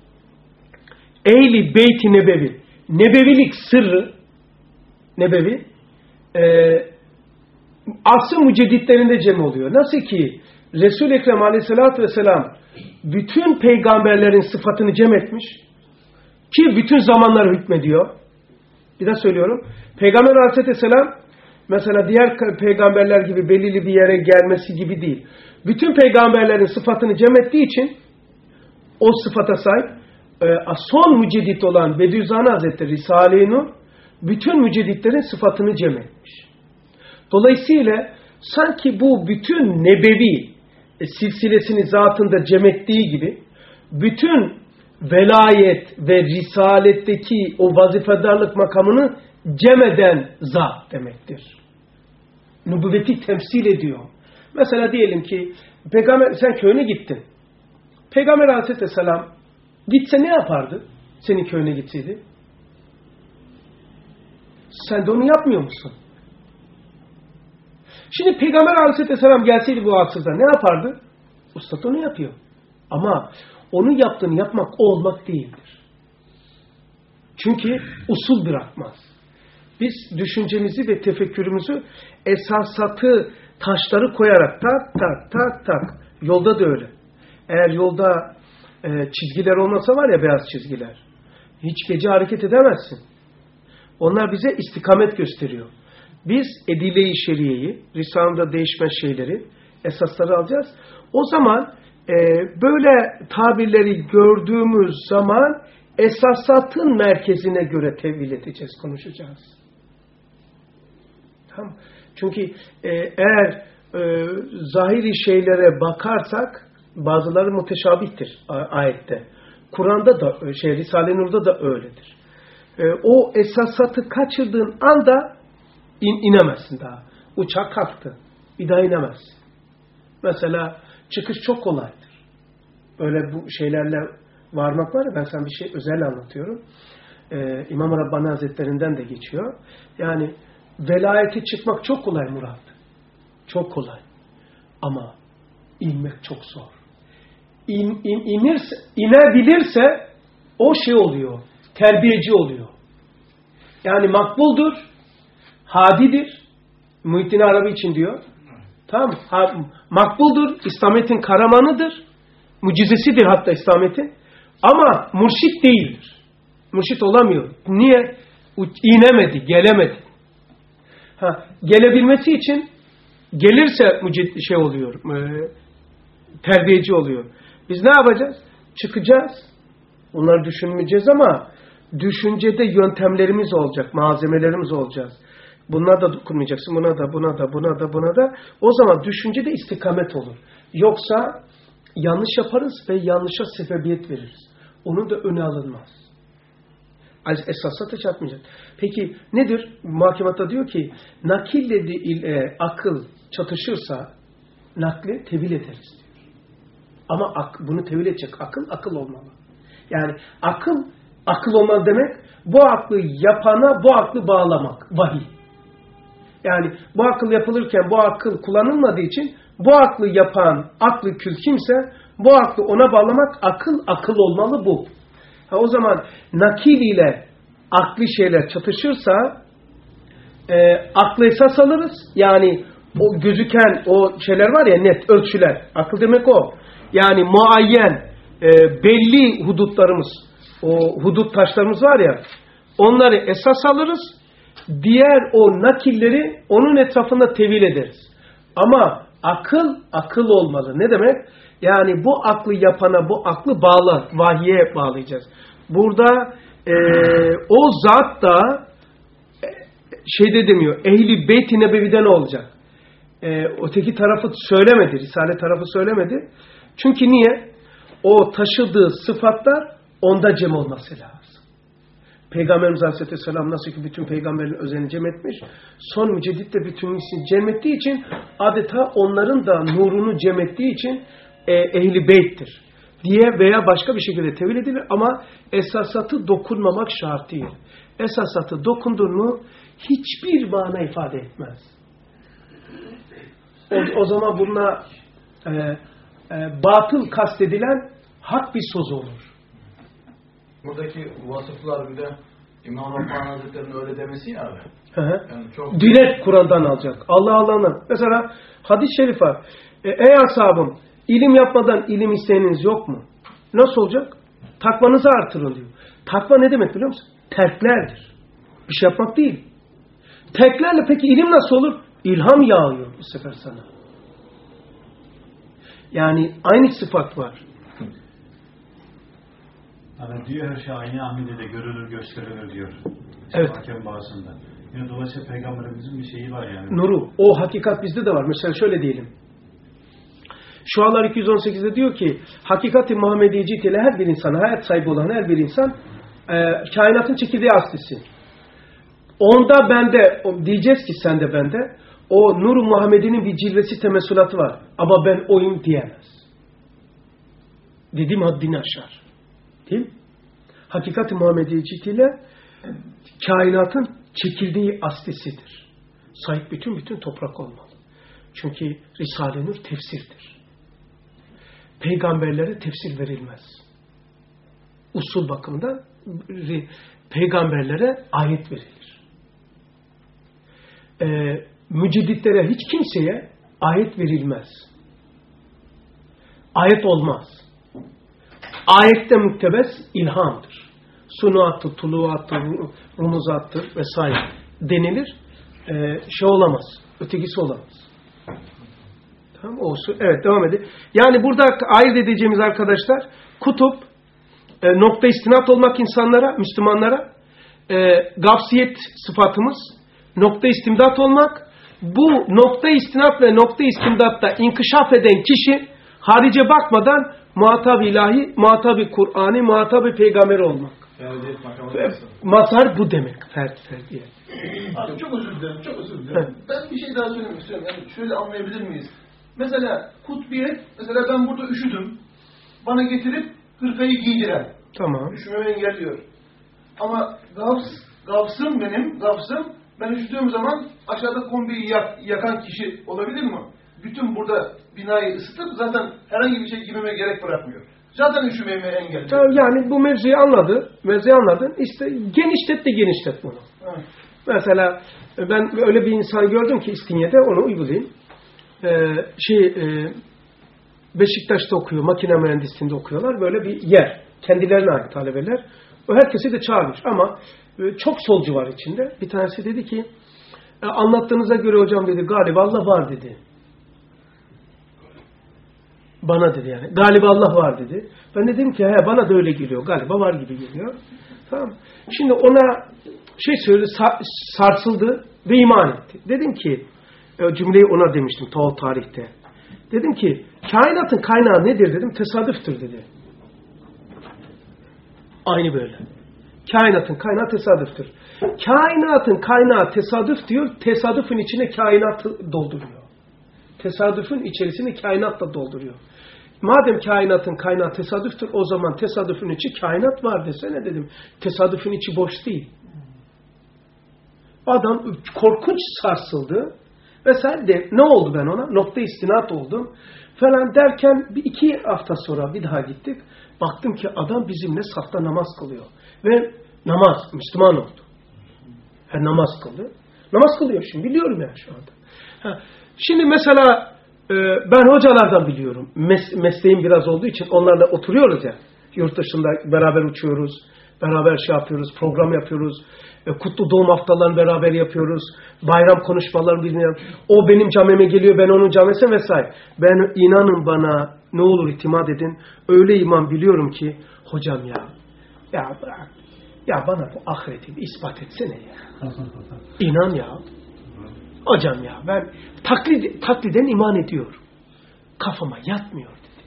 ehli beyti nebevi. Nebevilik sırrı nebevi e, asr-ı mücedditlerinde cem oluyor. Nasıl ki Resul-i Ekrem aleyhissalatü vesselam bütün peygamberlerin sıfatını cem etmiş ki bütün zamanlara hükmediyor. Bir daha söylüyorum. Peygamber aleyhissalatü vesselam mesela diğer peygamberler gibi belirli bir yere gelmesi gibi değil. Bütün peygamberlerin sıfatını cem ettiği için o sıfata sahip e, son müceddit olan Bediüzzaman Hazretleri Risale-i Nur bütün mücedditlerin sıfatını cem etmiş. Dolayısıyla sanki bu bütün nebevi e, silsilesini zatında cem ettiği gibi bütün velayet ve risaletteki o vazifedarlık makamını cem eden zat demektir. Nübüvveti temsil ediyor. Mesela diyelim ki Peygamber, sen köyüne gittin. Peygamber Aleyhisselam gitse ne yapardı? Senin köyüne gitseydi. Sen de onu yapmıyor musun? Şimdi Peygamber Aleyhisselam gelseydi bu asırda ne yapardı? Ustad onu yapıyor. Ama onun yaptığını yapmak o olmak değildir. Çünkü usul bırakmaz. Biz düşüncemizi ve tefekkürümüzü esasatı taşları koyarak tak tak tak tak. Yolda da öyle. Eğer yolda e, çizgiler olmasa var ya, beyaz çizgiler. Hiç gece hareket edemezsin. Onlar bize istikamet gösteriyor. Biz edile-i şeriyeyi, Risale'de değişmez şeyleri, esasları alacağız. O zaman e, böyle tabirleri gördüğümüz zaman esasatın merkezine göre tevil edeceğiz, konuşacağız. Tamam. Çünkü e, eğer e, zahiri şeylere bakarsak bazıları muteşabihtir ayette. Kur'an'da da, şey, Risale-i Nur'da da öyledir. E, o esasatı kaçırdığın anda in, inemezsin daha. Uçak kalktı. Bir daha inemezsin. Mesela çıkış çok kolaydır. Öyle bu şeylerle varmak var ya, ben sana bir şey özel anlatıyorum. Ee, İmam-ı Rabbani Hazretlerinden de geçiyor. Yani velayete çıkmak çok kolay Murat. Çok kolay. Ama inmek çok zor. İn, in, inirse, inebilirse o şey oluyor. Terbiyeci oluyor. Yani makbuldur. Hadidir. Muhittin Arabi için diyor. Tamam mı? Ha, makbuldur. İslamiyet'in karamanıdır. Mucizesidir hatta İslamiyet'in. Ama mürşit değildir. Mürşit olamıyor. Niye? İnemedi, gelemedi. Ha, gelebilmesi için gelirse mucid şey oluyor. E, terbiyeci oluyor. Biz ne yapacağız? Çıkacağız. Onları düşünmeyeceğiz ama düşüncede yöntemlerimiz olacak, malzemelerimiz olacak. Bunlar da dokunmayacaksın. Buna da, buna da, buna da, buna da. O zaman düşüncede istikamet olur. Yoksa yanlış yaparız ve yanlışa sebebiyet veririz. Onun da öne alınmaz. Esasata çarpmayacak. Peki nedir? Muhakematta diyor ki nakille ile akıl çatışırsa nakli tevil ederiz diyor. Ama ak, bunu tevil edecek akıl, akıl olmalı. Yani akıl, akıl olmalı demek bu aklı yapana bu aklı bağlamak. Vahiy. Yani bu akıl yapılırken bu akıl kullanılmadığı için bu aklı yapan aklı kül kimse bu aklı ona bağlamak akıl, akıl olmalı bu. Ha, o zaman nakil ile akli şeyler çatışırsa e, aklı esas alırız. Yani o gözüken o şeyler var ya, net ölçüler. Akıl demek o. Yani muayyen e, belli hudutlarımız, o hudut taşlarımız var ya, onları esas alırız. Diğer o nakilleri onun etrafında tevil ederiz. Ama akıl, akıl olmalı. Ne demek? Yani bu aklı yapana bu aklı bağla, vahye bağlayacağız. Burada e, o zat da e, şeyde demiyor, Ehl-i Beyt-i Nebevi'den olacak. E, öteki tarafı söylemedi, Risale tarafı söylemedi. Çünkü niye? O taşıdığı sıfatlar onda cem olması lazım. Peygamberimiz Aleyhisselam nasıl ki bütün peygamberlerin özelini cem etmiş, son müceddit de bütün ismini cem ettiği için adeta onların da nurunu cem ettiği için e, Ehl-i Beyt'tir diye veya başka bir şekilde tevil edilir ama esasatı dokunmamak şart değil. Esasatı dokundur mu hiçbir mana ifade etmez. O, o zaman bununla e, e, batıl kastedilen hak bir söz olur. Buradaki vasıflar bir de İmam Rabbani Hazretleri'nin öyle demesi ya abi. Hı hı. Yani çok... Direkt Kur'an'dan alacak. Allah Allah'ın. Mesela hadis-i şerif var. E, ey ashabım, ilim yapmadan ilim isteğiniz yok mu? Nasıl olacak? Takvanızı artırın diyor. Takva ne demek biliyor musun? Terklerdir. Bir şey yapmak değil. Terklerle peki ilim nasıl olur? İlham yağıyor bu sefer sana. Yani aynı sıfat var. Yani diyor her şey aynı amilede görülür, gösterilir diyor. Evet. Hakem bazında. Yani dolayısıyla Peygamberimizin bir şeyi var yani. Nuru. O hakikat bizde de var. Mesela şöyle diyelim. Şualar iki yüz on sekizde diyor ki hakikati Muhammediyecik ile her bir insan, hayat sahibi olan her bir insan e, kainatın çekirdeği aslisi. Onda bende, diyeceğiz ki sende bende, o Nur-u Muhammed'in bir cilvesi temessülatı var. Ama ben oyum diyemez. Dediğim haddini aşar. Değil mi? Hakikati Muhammediyecik ile kainatın çekirdeği aslisidir. Sahip bütün bütün toprak olmalı. Çünkü Risale-i Nur tefsirdir. Peygamberlere tefsir verilmez. Usul bakımından peygamberlere ayet verilir. Ee, mücedditlere hiç kimseye ayet verilmez. Ayet olmaz. Ayette muktebes ilhamdır. Sunuattır, tuluattır, rumuzattır vesaire denilir. Ee, şey olamaz. Ötekisi olamaz. Tamam mı? Olsun. Evet, devam edelim. Yani burada ayırt edeceğimiz arkadaşlar kutup, e, nokta istinat olmak insanlara, Müslümanlara, e, gafsiyet sıfatımız, nokta istimdat olmak. Bu nokta istinat ve nokta istimdatta inkişaf eden kişi harice bakmadan muhatab ilahi, muhatab-ı Kur'an'ı, muhatab-ı peygamber olmak. Mazhar bu demek. Fert, ferdiye. Abi çok özür dilerim, çok özür dilerim. Ben bir şey daha söylemek istiyorum. Yani şöyle anlayabilir miyiz? Mesela kutbiyet, mesela ben burada üşüdüm. Bana getirip hırkayı giydiren. Tamam. Üşümemi engelliyor. Ama gafs, gafsım benim, gafsım, ben üşüdüğüm zaman aşağıda kombiyi yak, yakan kişi olabilir mi? Bütün burada binayı ısıtıp zaten herhangi bir şey giymeme gerek bırakmıyor. Zaten üşümemi engelliyor. Tamam, yani bu mevzuyu anladı. Mevzuyu anladın. İşte genişlet de genişlet bunu. Evet. Mesela ben öyle bir insan gördüm ki İstinye'de, onu uygulayayım. Ee, şey e, Beşiktaş'ta okuyor, makine mühendisliğinde okuyorlar. Böyle bir yer. Kendilerine ait talebeler. O herkesi de çağırmış ama e, çok solcu var içinde. Bir tanesi dedi ki e, anlattığınıza göre hocam dedi, galiba Allah var dedi. Bana dedi yani. Galiba Allah var dedi. Ben dedim ki he, bana da öyle geliyor. Galiba var gibi geliyor. Tamam. Şimdi ona şey söyledi, sarsıldı ve iman etti. Dedim ki, o cümleyi ona demiştim ta o tarihte. Dedim ki kainatın kaynağı nedir dedim. Tesadüftür dedi. Aynı böyle. Kainatın kaynağı tesadüftür. Kainatın kaynağı tesadüf diyor. Tesadüfün içine kainatı dolduruyor. Tesadüfün içerisini kainatla dolduruyor. Madem kainatın kaynağı tesadüftür, o zaman tesadüfün içi kainat var desene dedim. Tesadüfün içi boş değil. Adam korkunç sarsıldı. Vesaire de ne oldu ben ona? Nokta istinat oldum. Falan derken bir iki hafta sonra bir daha gittik. Baktım ki adam bizimle safta namaz kılıyor. Ve namaz, Müslüman oldu. Ha, namaz kıldı. Namaz kılıyor şimdi, biliyorum ya şu anda. Ha, şimdi mesela e, ben hocalardan biliyorum. Mes mesleğim biraz olduğu için onlarla oturuyoruz ya. Yurt dışında beraber uçuyoruz. Beraber şey yapıyoruz, program yapıyoruz. E, kutlu doğum haftalarını beraber yapıyoruz. Bayram konuşmalarını bilmiyorum. O benim camime geliyor, ben onun camesine vesaire. Ben inanın bana, ne olur itimat edin. Öyle iman biliyorum ki, hocam ya, ya bırak. Ya bana bu ahireti bir ispat etsene ya. İnan ya. Hocam ya, ben taklit, takliden iman ediyorum. Kafama yatmıyor dedi.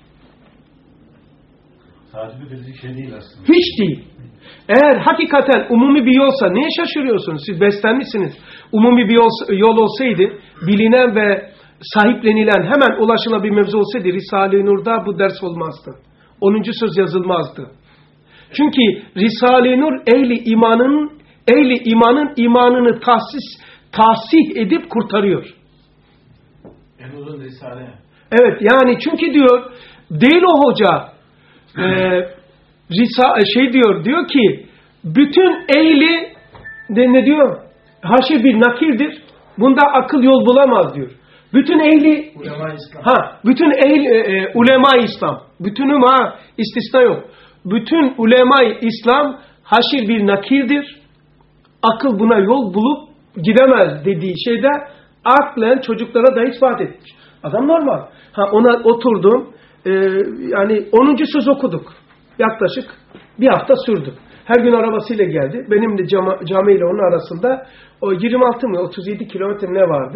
Sadece bir şey değil aslında. Hiç değil. Eğer hakikaten umumi bir yolsa niye şaşırıyorsunuz? Siz beslenmişsiniz. Umumi bir yol, yol olsaydı, bilinen ve sahiplenilen, hemen ulaşılan bir mevzu olsaydı, Risale-i Nur'da bu ders olmazdı. onuncu söz yazılmazdı. Çünkü Risale-i Nur ehli imanın, ehli imanın imanını tahsis, tahsih edip kurtarıyor. En uzun Risale. Evet, yani çünkü diyor, değil o hoca, eee Risa, şey diyor, diyor ki bütün ehli de ne diyor? Haşir bir nakirdir. Bunda akıl yol bulamaz diyor. Bütün ehli ulema İslam. Ha, bütün ehli e, ulema İslam. Bütünüm ha, istisna yok. Bütün ulema İslam haşir bir nakirdir. Akıl buna yol bulup gidemez dediği şeyde aklen çocuklara da ispat etmiş. Adam normal. Ha, ona oturdum. E, yani onuncu söz okuduk. Yaklaşık bir hafta sürdü. Her gün arabasıyla geldi. Benim de cami, cami ile onun arasında o yirmi altı mı otuz yedi kilometre ne vardı?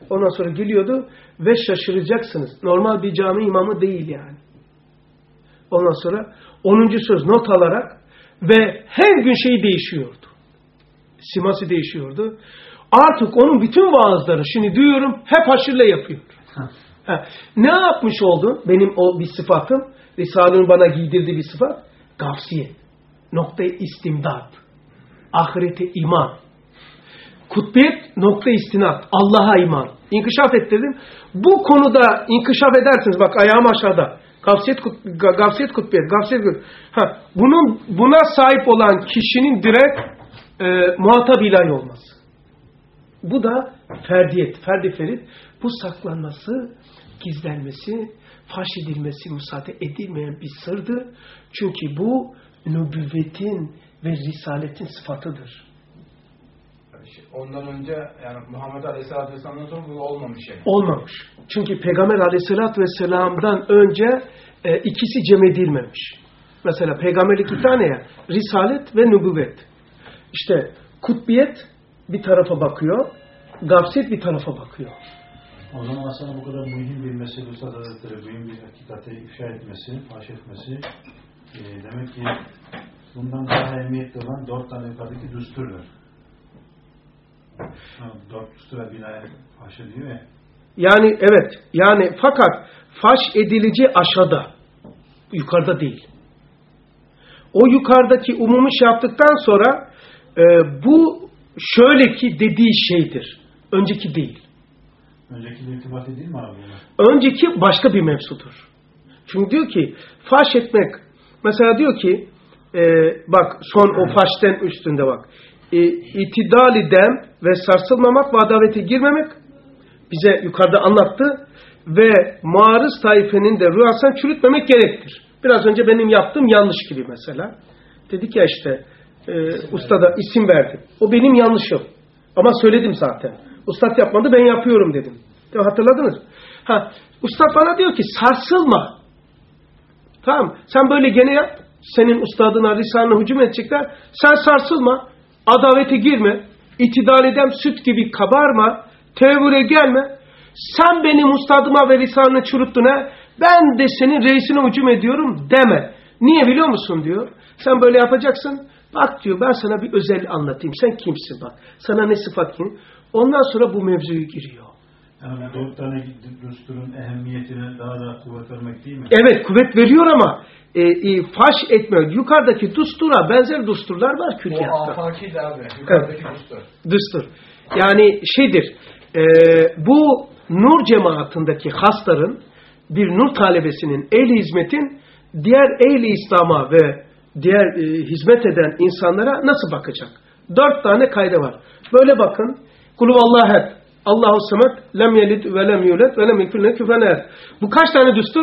Ondan sonra geliyordu ve şaşıracaksınız. Normal bir cami imamı değil yani. Ondan sonra onuncu söz not alarak ve her gün şey değişiyordu. Siması değişiyordu. Artık onun bütün vaazları şimdi duyuyorum hep haşırla yapıyor. Ha. Ne yapmış oldu? Benim o bir sıfatım. Risale'nin bana giydirdiği bir sıfat. Gavsiyet. Nokta-i istimdat. Ahirete iman. Kutbiyet, nokta istinat. Allah'a iman. İnkişaf ettirdim. Bu konuda inkişaf edersiniz. Bak ayağım aşağıda. Gavsiyet, gavsiyet kutbiyet. Gavsiyet kutbiyet. Ha, bunun, buna sahip olan kişinin direkt e, muhatap ilahi olmaz. Bu da ferdiyet. Ferdi ferit. Bu saklanması, gizlenmesi, faş edilmesi müsaade edilmeyen bir sırdır. Çünkü bu nübüvvetin ve risaletin sıfatıdır. Ondan önce yani Muhammed Aleyhisselatü Vesselam'dan sonra bu olmamış yani. Olmamış. Çünkü Peygamber Aleyhisselatü Vesselam'dan önce e, ikisi cem edilmemiş. Mesela peygamberlik iki tane ya. Risalet ve nübüvvet. İşte kutbiyet bir tarafa bakıyor. Gavsiyet bir tarafa bakıyor. O zaman aslında bu kadar mühim bir mesele Üstad Hazretleri mühim bir hakikati ifşa etmesi, faş etmesi e, demek ki bundan daha ehemmiyetli olan dört tane yukarıdaki düsturlar. Dört düstura binaen faş ediyor ya. Yani evet. Yani fakat faş edilici aşağıda. Yukarıda değil. O yukarıdaki umumi şey yaptıktan sonra e, bu şöyle ki dediği şeydir. Önceki değil. Önceki de irtibat değil mi abi buna? Önceki başka bir mevzudur. Çünkü diyor ki faş etmek mesela diyor ki e, bak son o faşten üstünde bak e, itidali dem ve sarsılmamak ve adavete girmemek bize yukarıda anlattı ve muarız taifenin de rüyasını çürütmemek gerektir. Biraz önce benim yaptığım yanlış gibi mesela. Dedik ya işte e, ustada isim verdim. O benim yanlışım. Ama söyledim zaten. Ustad yapmadı ben yapıyorum dedim. Hatırladınız mı? Ha, ustad bana diyor ki sarsılma. Tamam. Sen böyle gene yap. Senin ustadına, risalene hücum edecekler. Sen sarsılma. Adavete girme. İtidal edem süt gibi kabarma. Tevhüre gelme. Sen benim ustadıma ve risalene çürüttün ha. Ben de senin reisine hücum ediyorum deme. Niye biliyor musun diyor. Sen böyle yapacaksın. Bak diyor ben sana bir özel anlatayım. Sen kimsin bak. Sana ne sıfat kim? Ondan sonra bu mevzuyu giriyor. Yani bu dört tane düsturun ehemmiyetine daha da kuvvet vermek değil mi? Evet kuvvet veriyor ama e, e, faş etmiyor. Yukarıdaki düstura benzer düsturlar var külliyatta. O afaki de abi. Yukarıdaki evet. düstur. Düstur. Yani şeydir e, bu nur cemaatindeki hasların bir nur talebesinin ehli hizmetin diğer ehli İslam'a ve diğer e, hizmet eden insanlara nasıl bakacak? Dört tane kayda var. Böyle bakın. Kulüvallahu ehad. Allahu samet. Lem yelid ve lem yulet ve lem yekun lehu kufuven ehad. Bu kaç tane düstur?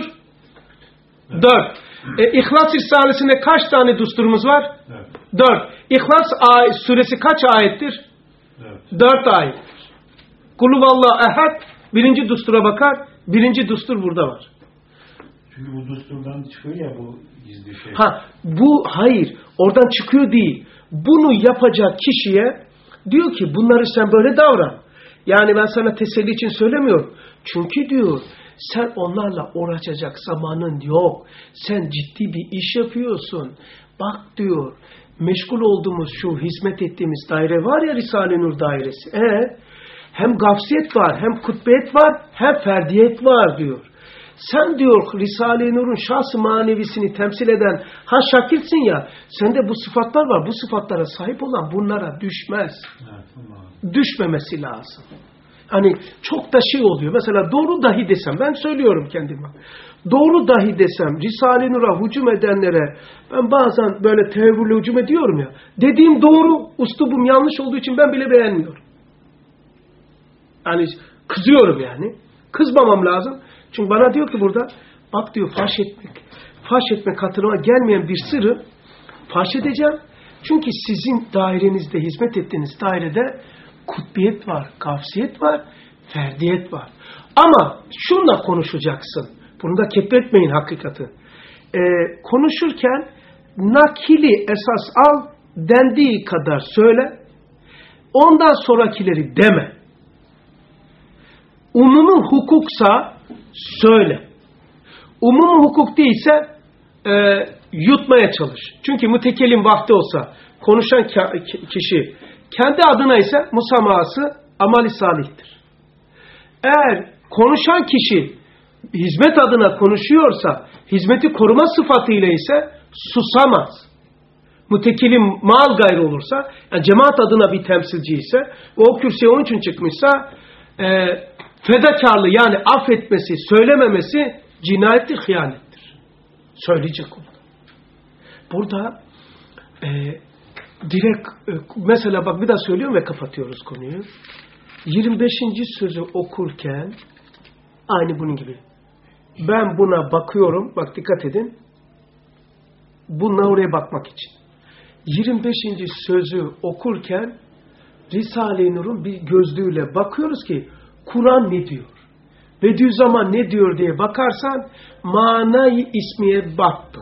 Evet. Dört. E, İhlas Risalesi'nde kaç tane düsturumuz var? Evet. Dört. İhlas suresi kaç ayettir? Evet. Dört ayettir. Kulüvallahu ehad. Birinci düstura bakar. Birinci düstur burada var. Çünkü bu düsturdan çıkıyor ya bu gizli şey. Ha, bu hayır. Oradan çıkıyor değil. Bunu yapacak kişiye diyor ki bunları sen böyle davran. Yani ben sana teselli için söylemiyorum. Çünkü diyor sen onlarla uğraşacak zamanın yok. Sen ciddi bir iş yapıyorsun. Bak diyor meşgul olduğumuz şu hizmet ettiğimiz daire var ya Risale-i Nur dairesi. E, hem gafsiyet var hem kutbiyet var hem ferdiyet var diyor. Sen diyor Risale-i Nur'un şahs-ı manevisini temsil eden ha şakirsin ya sende bu sıfatlar var. Bu sıfatlara sahip olan bunlara düşmez. Evet, düşmemesi lazım. Hani çok da şey oluyor. Mesela doğru dahi desem ben söylüyorum kendime. Doğru dahi desem Risale-i Nur'a hücum edenlere ben bazen böyle tevhürle hücum ediyorum ya. Dediğim doğru üslubum yanlış olduğu için ben bile beğenmiyorum. Yani kızıyorum yani. Kızmamam lazım. Çünkü bana diyor ki burada bak diyor faş etmek. Faş etmek hatırıma gelmeyen bir sırrı faş edeceğim. Çünkü sizin dairenizde hizmet ettiğiniz dairede kutbiyet var, gafsiyet var, ferdiyet var. Ama şunla konuşacaksın. Bunu da ketretmeyin hakikati. Ee, konuşurken nakili esas al, dendiği kadar söyle. Ondan sonrakileri deme. umumi hukuksa söyle. Umumi hukuk değilse e, yutmaya çalış. Çünkü mütekellim vakti olsa konuşan kişi kendi adına ise musamahası amali salihtir. Eğer konuşan kişi hizmet adına konuşuyorsa, hizmeti koruma sıfatıyla ise susamaz. Mütekellim mal gayrı olursa, yani cemaat adına bir temsilci ise, o kürsüye onun için çıkmışsa, e, fedakarlığı yani affetmesi, söylememesi cinayettir, hıyanettir. Söyleyecek olur. Burada e, direkt, e, mesela bak bir daha söylüyorum ve kapatıyoruz konuyu. yirmi beşinci sözü okurken aynı bunun gibi. Ben buna bakıyorum, bak dikkat edin. Bununla oraya bakmak için. yirmi beşinci sözü okurken Risale-i Nur'un bir gözlüğüyle bakıyoruz ki Kur'an ne diyor? Bediüzzaman ne diyor diye bakarsan manayı ismiye baktın.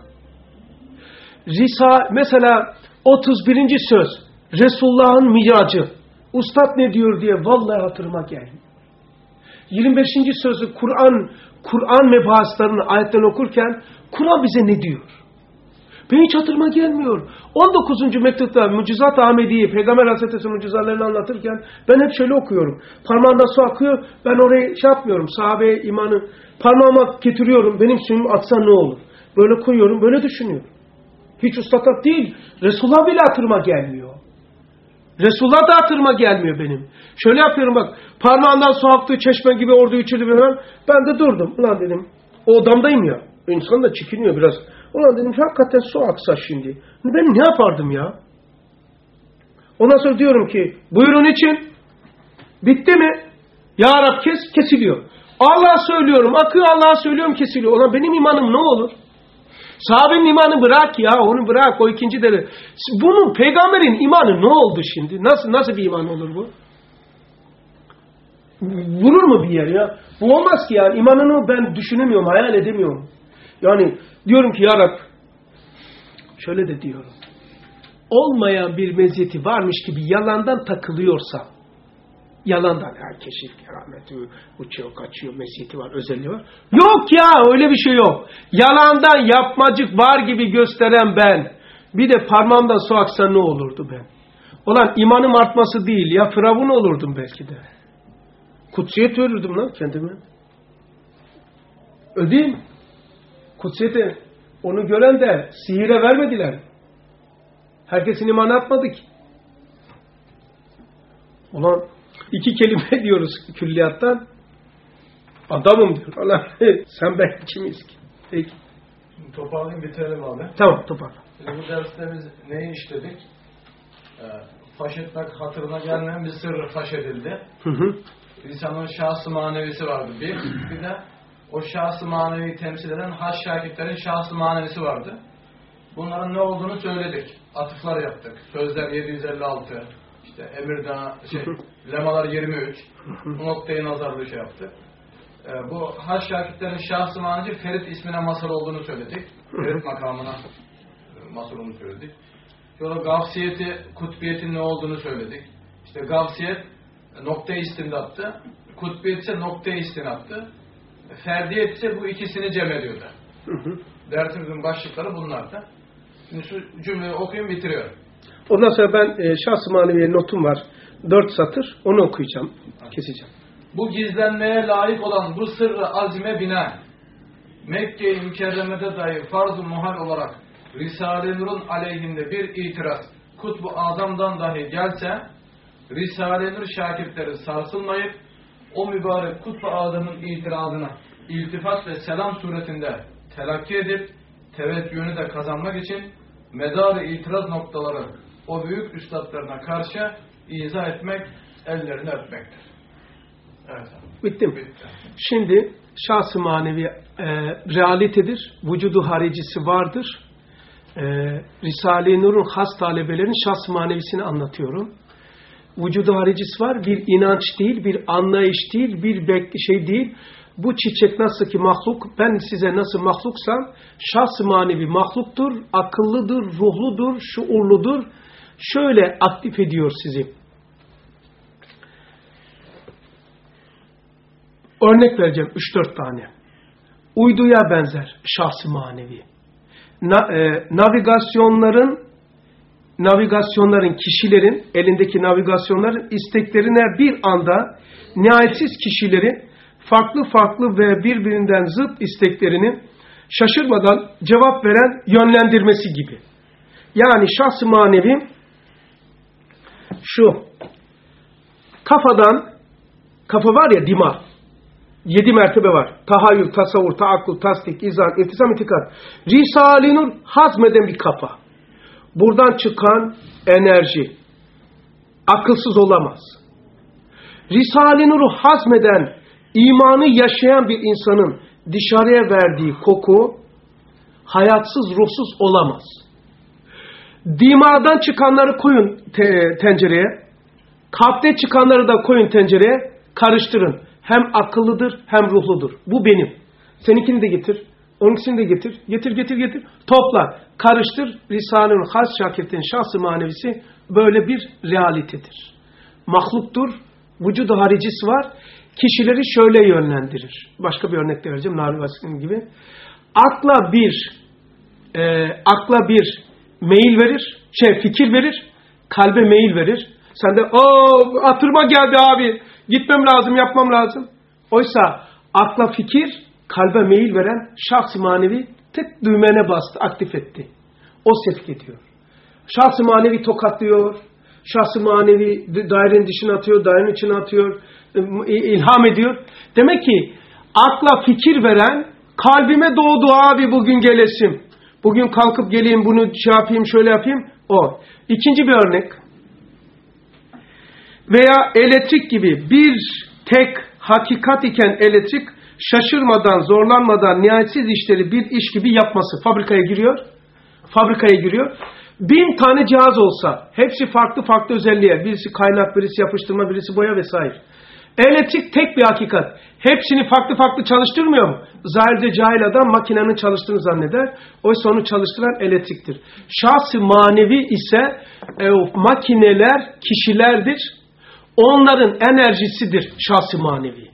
Risa, mesela otuz birinci söz Resulullah'ın miracı. Ustad ne diyor diye vallahi hatırıma gelmiyor. yirmi beşinci sözü Kur'an Kur'an mebahaslarını ayetten okurken Kur'an bize ne diyor? Ben hiç hatırıma gelmiyor. on dokuzuncu mektupta Mucizat-ı Ahmediye, Peygamber Hazretleri'nin mucizalarını anlatırken ben hep şöyle okuyorum. Parmağımdan su akıyor, ben orayı şey yapmıyorum. Sahabeye imanı parmağıma getiriyorum, benim suyumu atsa ne olur? Böyle koyuyorum, böyle düşünüyorum. Hiç ustadat değil. Resulullah bile hatırıma gelmiyor. Resulullah da hatırıma gelmiyor benim. Şöyle yapıyorum bak. Parmağından su aktı, çeşme gibi orada içildi falan. Ben de durdum. Ulan dedim. O odamdayım ya. İnsan da çekiniyor biraz. Ulan dedim hakikaten su aksa şimdi. Ben ne yapardım ya? Ondan sonra diyorum ki buyurun için. Bitti mi? Ya Rab kes, kesiliyor. Allah'a söylüyorum. Akıyor Allah'a söylüyorum kesiliyor. Ulan benim imanım ne olur? Sahabenin imanı bırak ya. Onu bırak. O ikinci derece. Bunun peygamberin imanı ne oldu şimdi? Nasıl nasıl bir iman olur bu? Vurur mu bir yer ya? Bu olmaz ki yani. İmanını ben düşünemiyorum. Hayal edemiyorum. Yani diyorum ki ya Rab şöyle de diyorum. Olmayan bir meziyeti varmış gibi yalandan takılıyorsa yalandan ya keşif, kerameti, uçuyor, kaçıyor, meziyeti var, özelliği var. Yok ya öyle bir şey yok. Yalandan yapmacık var gibi gösteren ben. Bir de parmağımdan su aksa ne olurdu ben? Ulan imanım artması değil ya Firavun olurdum belki de. Kutsiyet ölürdüm lan kendime. Ödeyim. Kutsiyeti onu gören de sihire vermediler. Herkesin imanı artmadı ki. Ulan iki kelime diyoruz külliyattan. Adamım diyor. Allah sen ben kimiz ki? Peki. Toparlayayım bitirelim abi. Tamam toparla. Şimdi bu derste biz neyi işledik? Ee, faş etmek hatırına gelmeyen bir sırrı faş edildi. Hı hı. İnsanın şahsı manevisi vardı bir. Bir de o şahsı manevi temsil eden haş şakirtlerin şahsı manevisi vardı. Bunların ne olduğunu söyledik. Atıflar yaptık. Sözler yedi yüz elli altı. İşte Emirdağ, şey, lemalar yirmi üç. Bu noktayı nazarlı şey yaptık. Ee, bu haş şakirtlerin şahsı manevisi Ferit ismine mazhar olduğunu söyledik. Ferit makamına mazhar olduğunu söyledik. Sonra gavsiyeti, kutbiyetin ne olduğunu söyledik. İşte gavsiyet noktayı istindattı. Kutbiyet ise noktayı istinattı. Ferdiyet ise bu ikisini cem ediyordu. Dersimizin başlıkları bunlardı. Şimdi şu cümleyi okuyayım bitiriyorum. Ondan sonra ben e, şahs-ı maneviye notum var. Dört satır. Onu okuyacağım. Keseceğim. Bu gizlenmeye layık olan bu sırrı azime binaen Mekke-i Mükerreme'de dahi farz-ı muhal olarak Risale-i Nur'un aleyhinde bir itiraz Kutbu Azam'dan dahi gelse Risale-i Nur şakirtleri sarsılmayıp o mübarek Kutbu Azam'ın itirazına iltifat ve selam suretinde telakki edip teveccühünü de kazanmak için medar-ı itiraz noktaları o büyük üstadlarına karşı izah etmek, ellerini öpmektir. Evet. Bitti mi? Bitti. Şimdi şahs-ı manevi e, realitedir. Vücudu haricisi vardır. E, Risale-i Nur'un has talebelerin şahs-ı manevisini anlatıyorum. Vücudu haricisi var. Bir inanç değil, bir anlayış değil, bir bekli şey değil. Bu çiçek nasıl ki mahluk, ben size nasıl mahluksam, şahs-ı manevi mahluktur, akıllıdır, ruhludur, şuurludur. Şöyle aktif ediyor sizi. Örnek vereceğim üç dört tane. Uyduya benzer şahs-ı manevi. Na, e, navigasyonların navigasyonların, kişilerin, elindeki navigasyonların isteklerine bir anda nihayetsiz kişilerin farklı farklı ve birbirinden zıt isteklerini şaşırmadan cevap veren yönlendirmesi gibi. Yani şahs-ı manevi şu, kafadan, kafa var ya, dima, yedi mertebe var. Tahayyül, tasavvur, taakkul, tasdik, izan, iltizam, itikad. Risale-i Nur hazmeden bir kafa. Buradan çıkan enerji akılsız olamaz. Risale-i Nur'u hazmeden, imanı yaşayan bir insanın dışarıya verdiği koku hayatsız, ruhsuz olamaz. Dimadan çıkanları koyun te tencereye, kalpte çıkanları da koyun tencereye, karıştırın. Hem akıllıdır hem ruhludur. Bu benim. Seninkini de getir. Onunkisini de getir. Getir getir getir. Topla. Karıştır. Risale-i Has Şakirt'in şahs-ı manevisi böyle bir realitedir. Mahluktur. Vücudu haricisi var. Kişileri şöyle yönlendirir. Başka bir örnek de vereceğim. Nabi Vasf'ın gibi. Akla bir e, akla bir meyil verir. Şey fikir verir. Kalbe meyil verir. Sen de ooo hatırıma geldi abi. Gitmem lazım, yapmam lazım. Oysa akla fikir, kalbe meyil veren şahs-ı manevi tek düğmene bastı, aktif etti. O sevk ediyor. Şahs-ı manevi tokatlıyor. Şahs-ı manevi dairenin dışına atıyor, dairenin içine atıyor. İlham ediyor. Demek ki akla fikir veren, kalbime doğdu abi bugün gelesim. Bugün kalkıp geleyim, bunu şey yapayım, şöyle yapayım. O. İkinci bir örnek. Veya elektrik gibi bir tek hakikat iken elektrik şaşırmadan, zorlanmadan nihayetsiz işleri bir iş gibi yapması. Fabrikaya giriyor. Fabrikaya giriyor. Bin tane cihaz olsa, hepsi farklı farklı özelliğe. Birisi kaynak, birisi yapıştırma, birisi boya vesaire. Elektrik tek bir hakikat. Hepsini farklı farklı çalıştırmıyor mu? Zahirce cahil adam makinenin çalıştığını zanneder. Oysa onu çalıştıran elektriktir. Şahs-ı manevi ise e, makineler, kişilerdir. Onların enerjisidir şahs-ı manevi.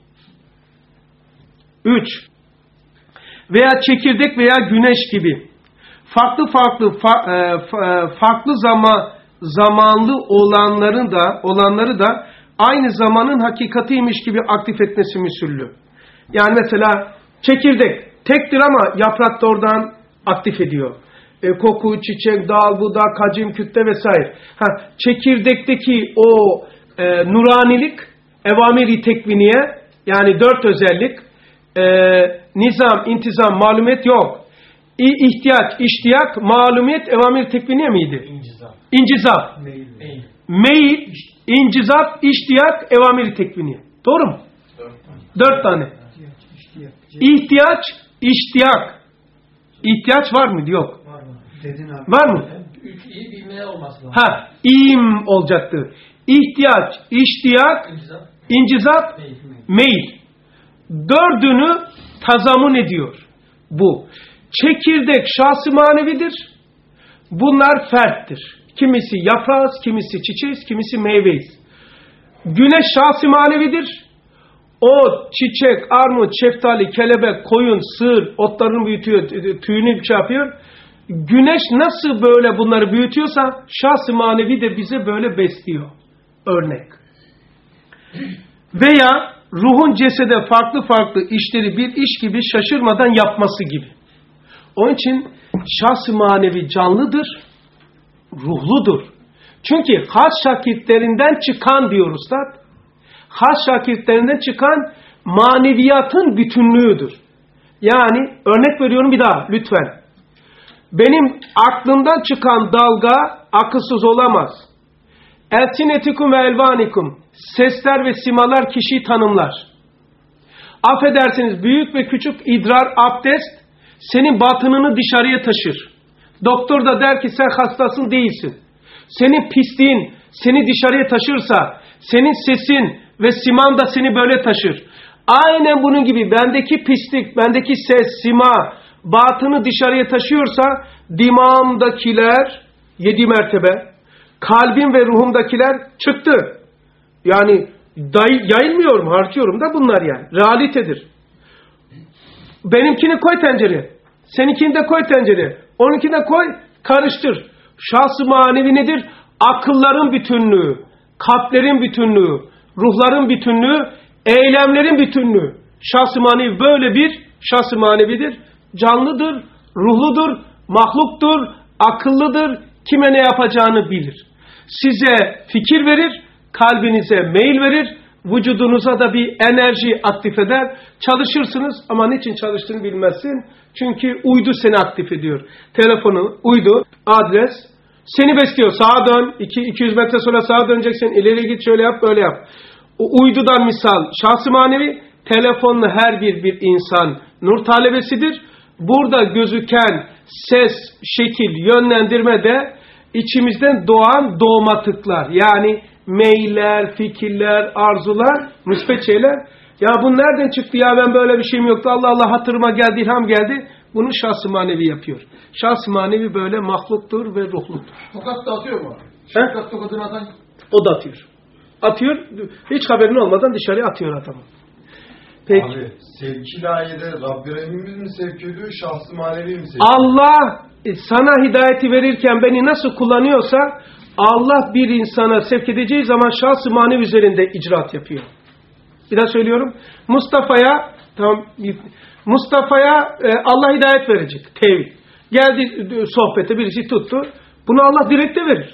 Üç. Veya çekirdek veya güneş gibi farklı farklı fa, e, fa, farklı zaman zamanlı olanların da olanları da aynı zamanın hakikatiymiş gibi aktif etmesi müsüllü. Yani mesela çekirdek tektir ama yaprak da oradan aktif ediyor. E, koku, çiçek, dal, budak, kacim, kütle vesaire. Ha, çekirdekteki o e, nuranilik, evamiri tekviniye, yani dört özellik, e, nizam, intizam, malumiyet yok. İ, ihtiyaç, iştiyak, malumiyet, evamiri tekviniye miydi? İncizap. İncizap. Meyil. Meyil. Meyil, incizap, iştiyak, evamiri tekviniye. Doğru mu? Dört tane. Dört tane. İhtiyaç, iştiyak. İhtiyaç var mıydı? Yok. Var mı? Dedin abi. Var mı? Üç iyi bilmeye olması lazım. Ha, im olacaktı. İhtiyaç, iştiyak, İncizap. incizap, Meyil. meyil. Dördünü tazamun ediyor bu. Çekirdek şahs-ı manevidir. Bunlar ferttir. Kimisi yaprağız, kimisi çiçeğiz, kimisi meyveyiz. Güneş şahs-ı manevidir. O çiçek, armut, şeftali, kelebek, koyun, sığır otlarını büyütüyor, tüyünü şey yapıyor. Güneş nasıl böyle bunları büyütüyorsa şahs-ı manevi de bize böyle besliyor. Örnek. Veya ruhun cesede farklı farklı işleri bir iş gibi şaşırmadan yapması gibi. Onun için şahs-ı manevi canlıdır, ruhludur. Çünkü has şakitlerinden çıkan diyor Üstad, has şakitlerinden çıkan maneviyatın bütünlüğüdür. Yani örnek veriyorum bir daha lütfen. Benim aklımdan çıkan dalga akılsız olamaz. Elsinetikum ve elvanikum, sesler ve simalar kişiyi tanımlar. Affedersiniz, büyük ve küçük idrar, abdest senin batınını dışarıya taşır. Doktor da der ki sen hastasın değilsin. Senin pisliğin seni dışarıya taşırsa, senin sesin ve siman da seni böyle taşır. Aynen bunun gibi bendeki pislik, bendeki ses, sima, batını dışarıya taşıyorsa, dimağımdakiler yedi mertebe, kalbim ve ruhumdakiler çıktı. Yani day- yayılmıyorum, harcıyorum da bunlar yani. Realitedir. Benimkini koy tencereye. Seninkini de koy tencereye. Onunkini de koy, karıştır. Şahs-ı manevi nedir? Akılların bütünlüğü, kalplerin bütünlüğü, ruhların bütünlüğü, eylemlerin bütünlüğü. Şahs-ı manevi böyle bir şahs-ı manevidir. Canlıdır, ruhludur, mahluktur, akıllıdır. Kime ne yapacağını bilir. Size fikir verir, kalbinize meyil verir, vücudunuza da bir enerji aktif eder. Çalışırsınız ama niçin çalıştığını bilmezsin. Çünkü uydu seni aktif ediyor. Telefonu, uydu, adres seni besliyor. Sağa dön, iki yüz metre sonra sağa döneceksin. İleri git, şöyle yap, böyle yap. O uydudan misal şahs-ı manevi, telefonlu her bir bir insan nur talebesidir. Burada gözüken ses, şekil, yönlendirme de içimizden doğan doğmatıklar. Yani meyiller, fikirler, arzular, müspet şeyler. Ya bu nereden çıktı ya, ben böyle bir şeyim yoktu. Allah Allah hatırıma geldi, ilham geldi. Bunu şahs-ı manevi yapıyor. Şahs-ı manevi böyle mahluktur ve ruhludur. Tokat da atıyor mu? He? Tokat tokatını atan... O da atıyor. Atıyor, hiç haberin olmadan dışarıya atıyor adamı. Peki. Abi sevki layede Rabbi Rahim'imiz mi sevk ediyor, şahs-ı manevi mi sevk ediyor? Allah sana hidayeti verirken beni nasıl kullanıyorsa Allah bir insana sevk edeceği zaman şahs-ı manevi üzerinde icraat yapıyor. Bir daha söylüyorum. Mustafa'ya tamam, Mustafa'ya e, Allah hidayet verecek. Tevhid. Geldi sohbete birisi tuttu. Bunu Allah direkt de verir.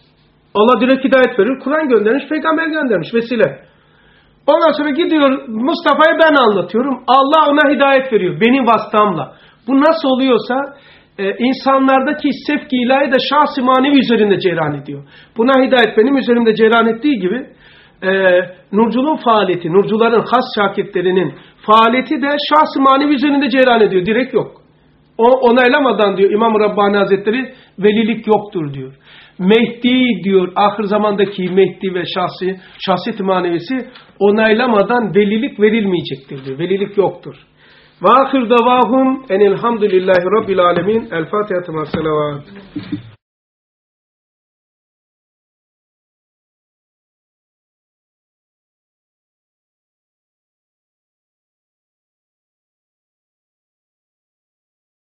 Allah direkt hidayet verir. Kur'an göndermiş, peygamber göndermiş. Vesile. Ondan sonra gidiyor Mustafa'ya ben anlatıyorum. Allah ona hidayet veriyor. Benim vasıtamla. Bu nasıl oluyorsa e, insanlardaki sevk-i ilahi de şahs-ı manevi üzerinde cereyan ediyor. Buna hidayet benim üzerimde cereyan ettiği gibi e, nurculuğun faaliyeti, nurcuların has şakirtlerinin faaliyeti de şahs-ı manevi üzerinde cereyan ediyor. Direkt yok. O onaylamadan diyor İmam-ı Rabbani Hazretleri velilik yoktur diyor. Mehdi diyor ahir zamandaki Mehdi ve şahsi, şahsiyet manevisi onaylamadan velilik verilmeyecektir diyor. Velilik yoktur. Ve ahir davahum enelhamdülillahi rabbil alemin. El Fatiha.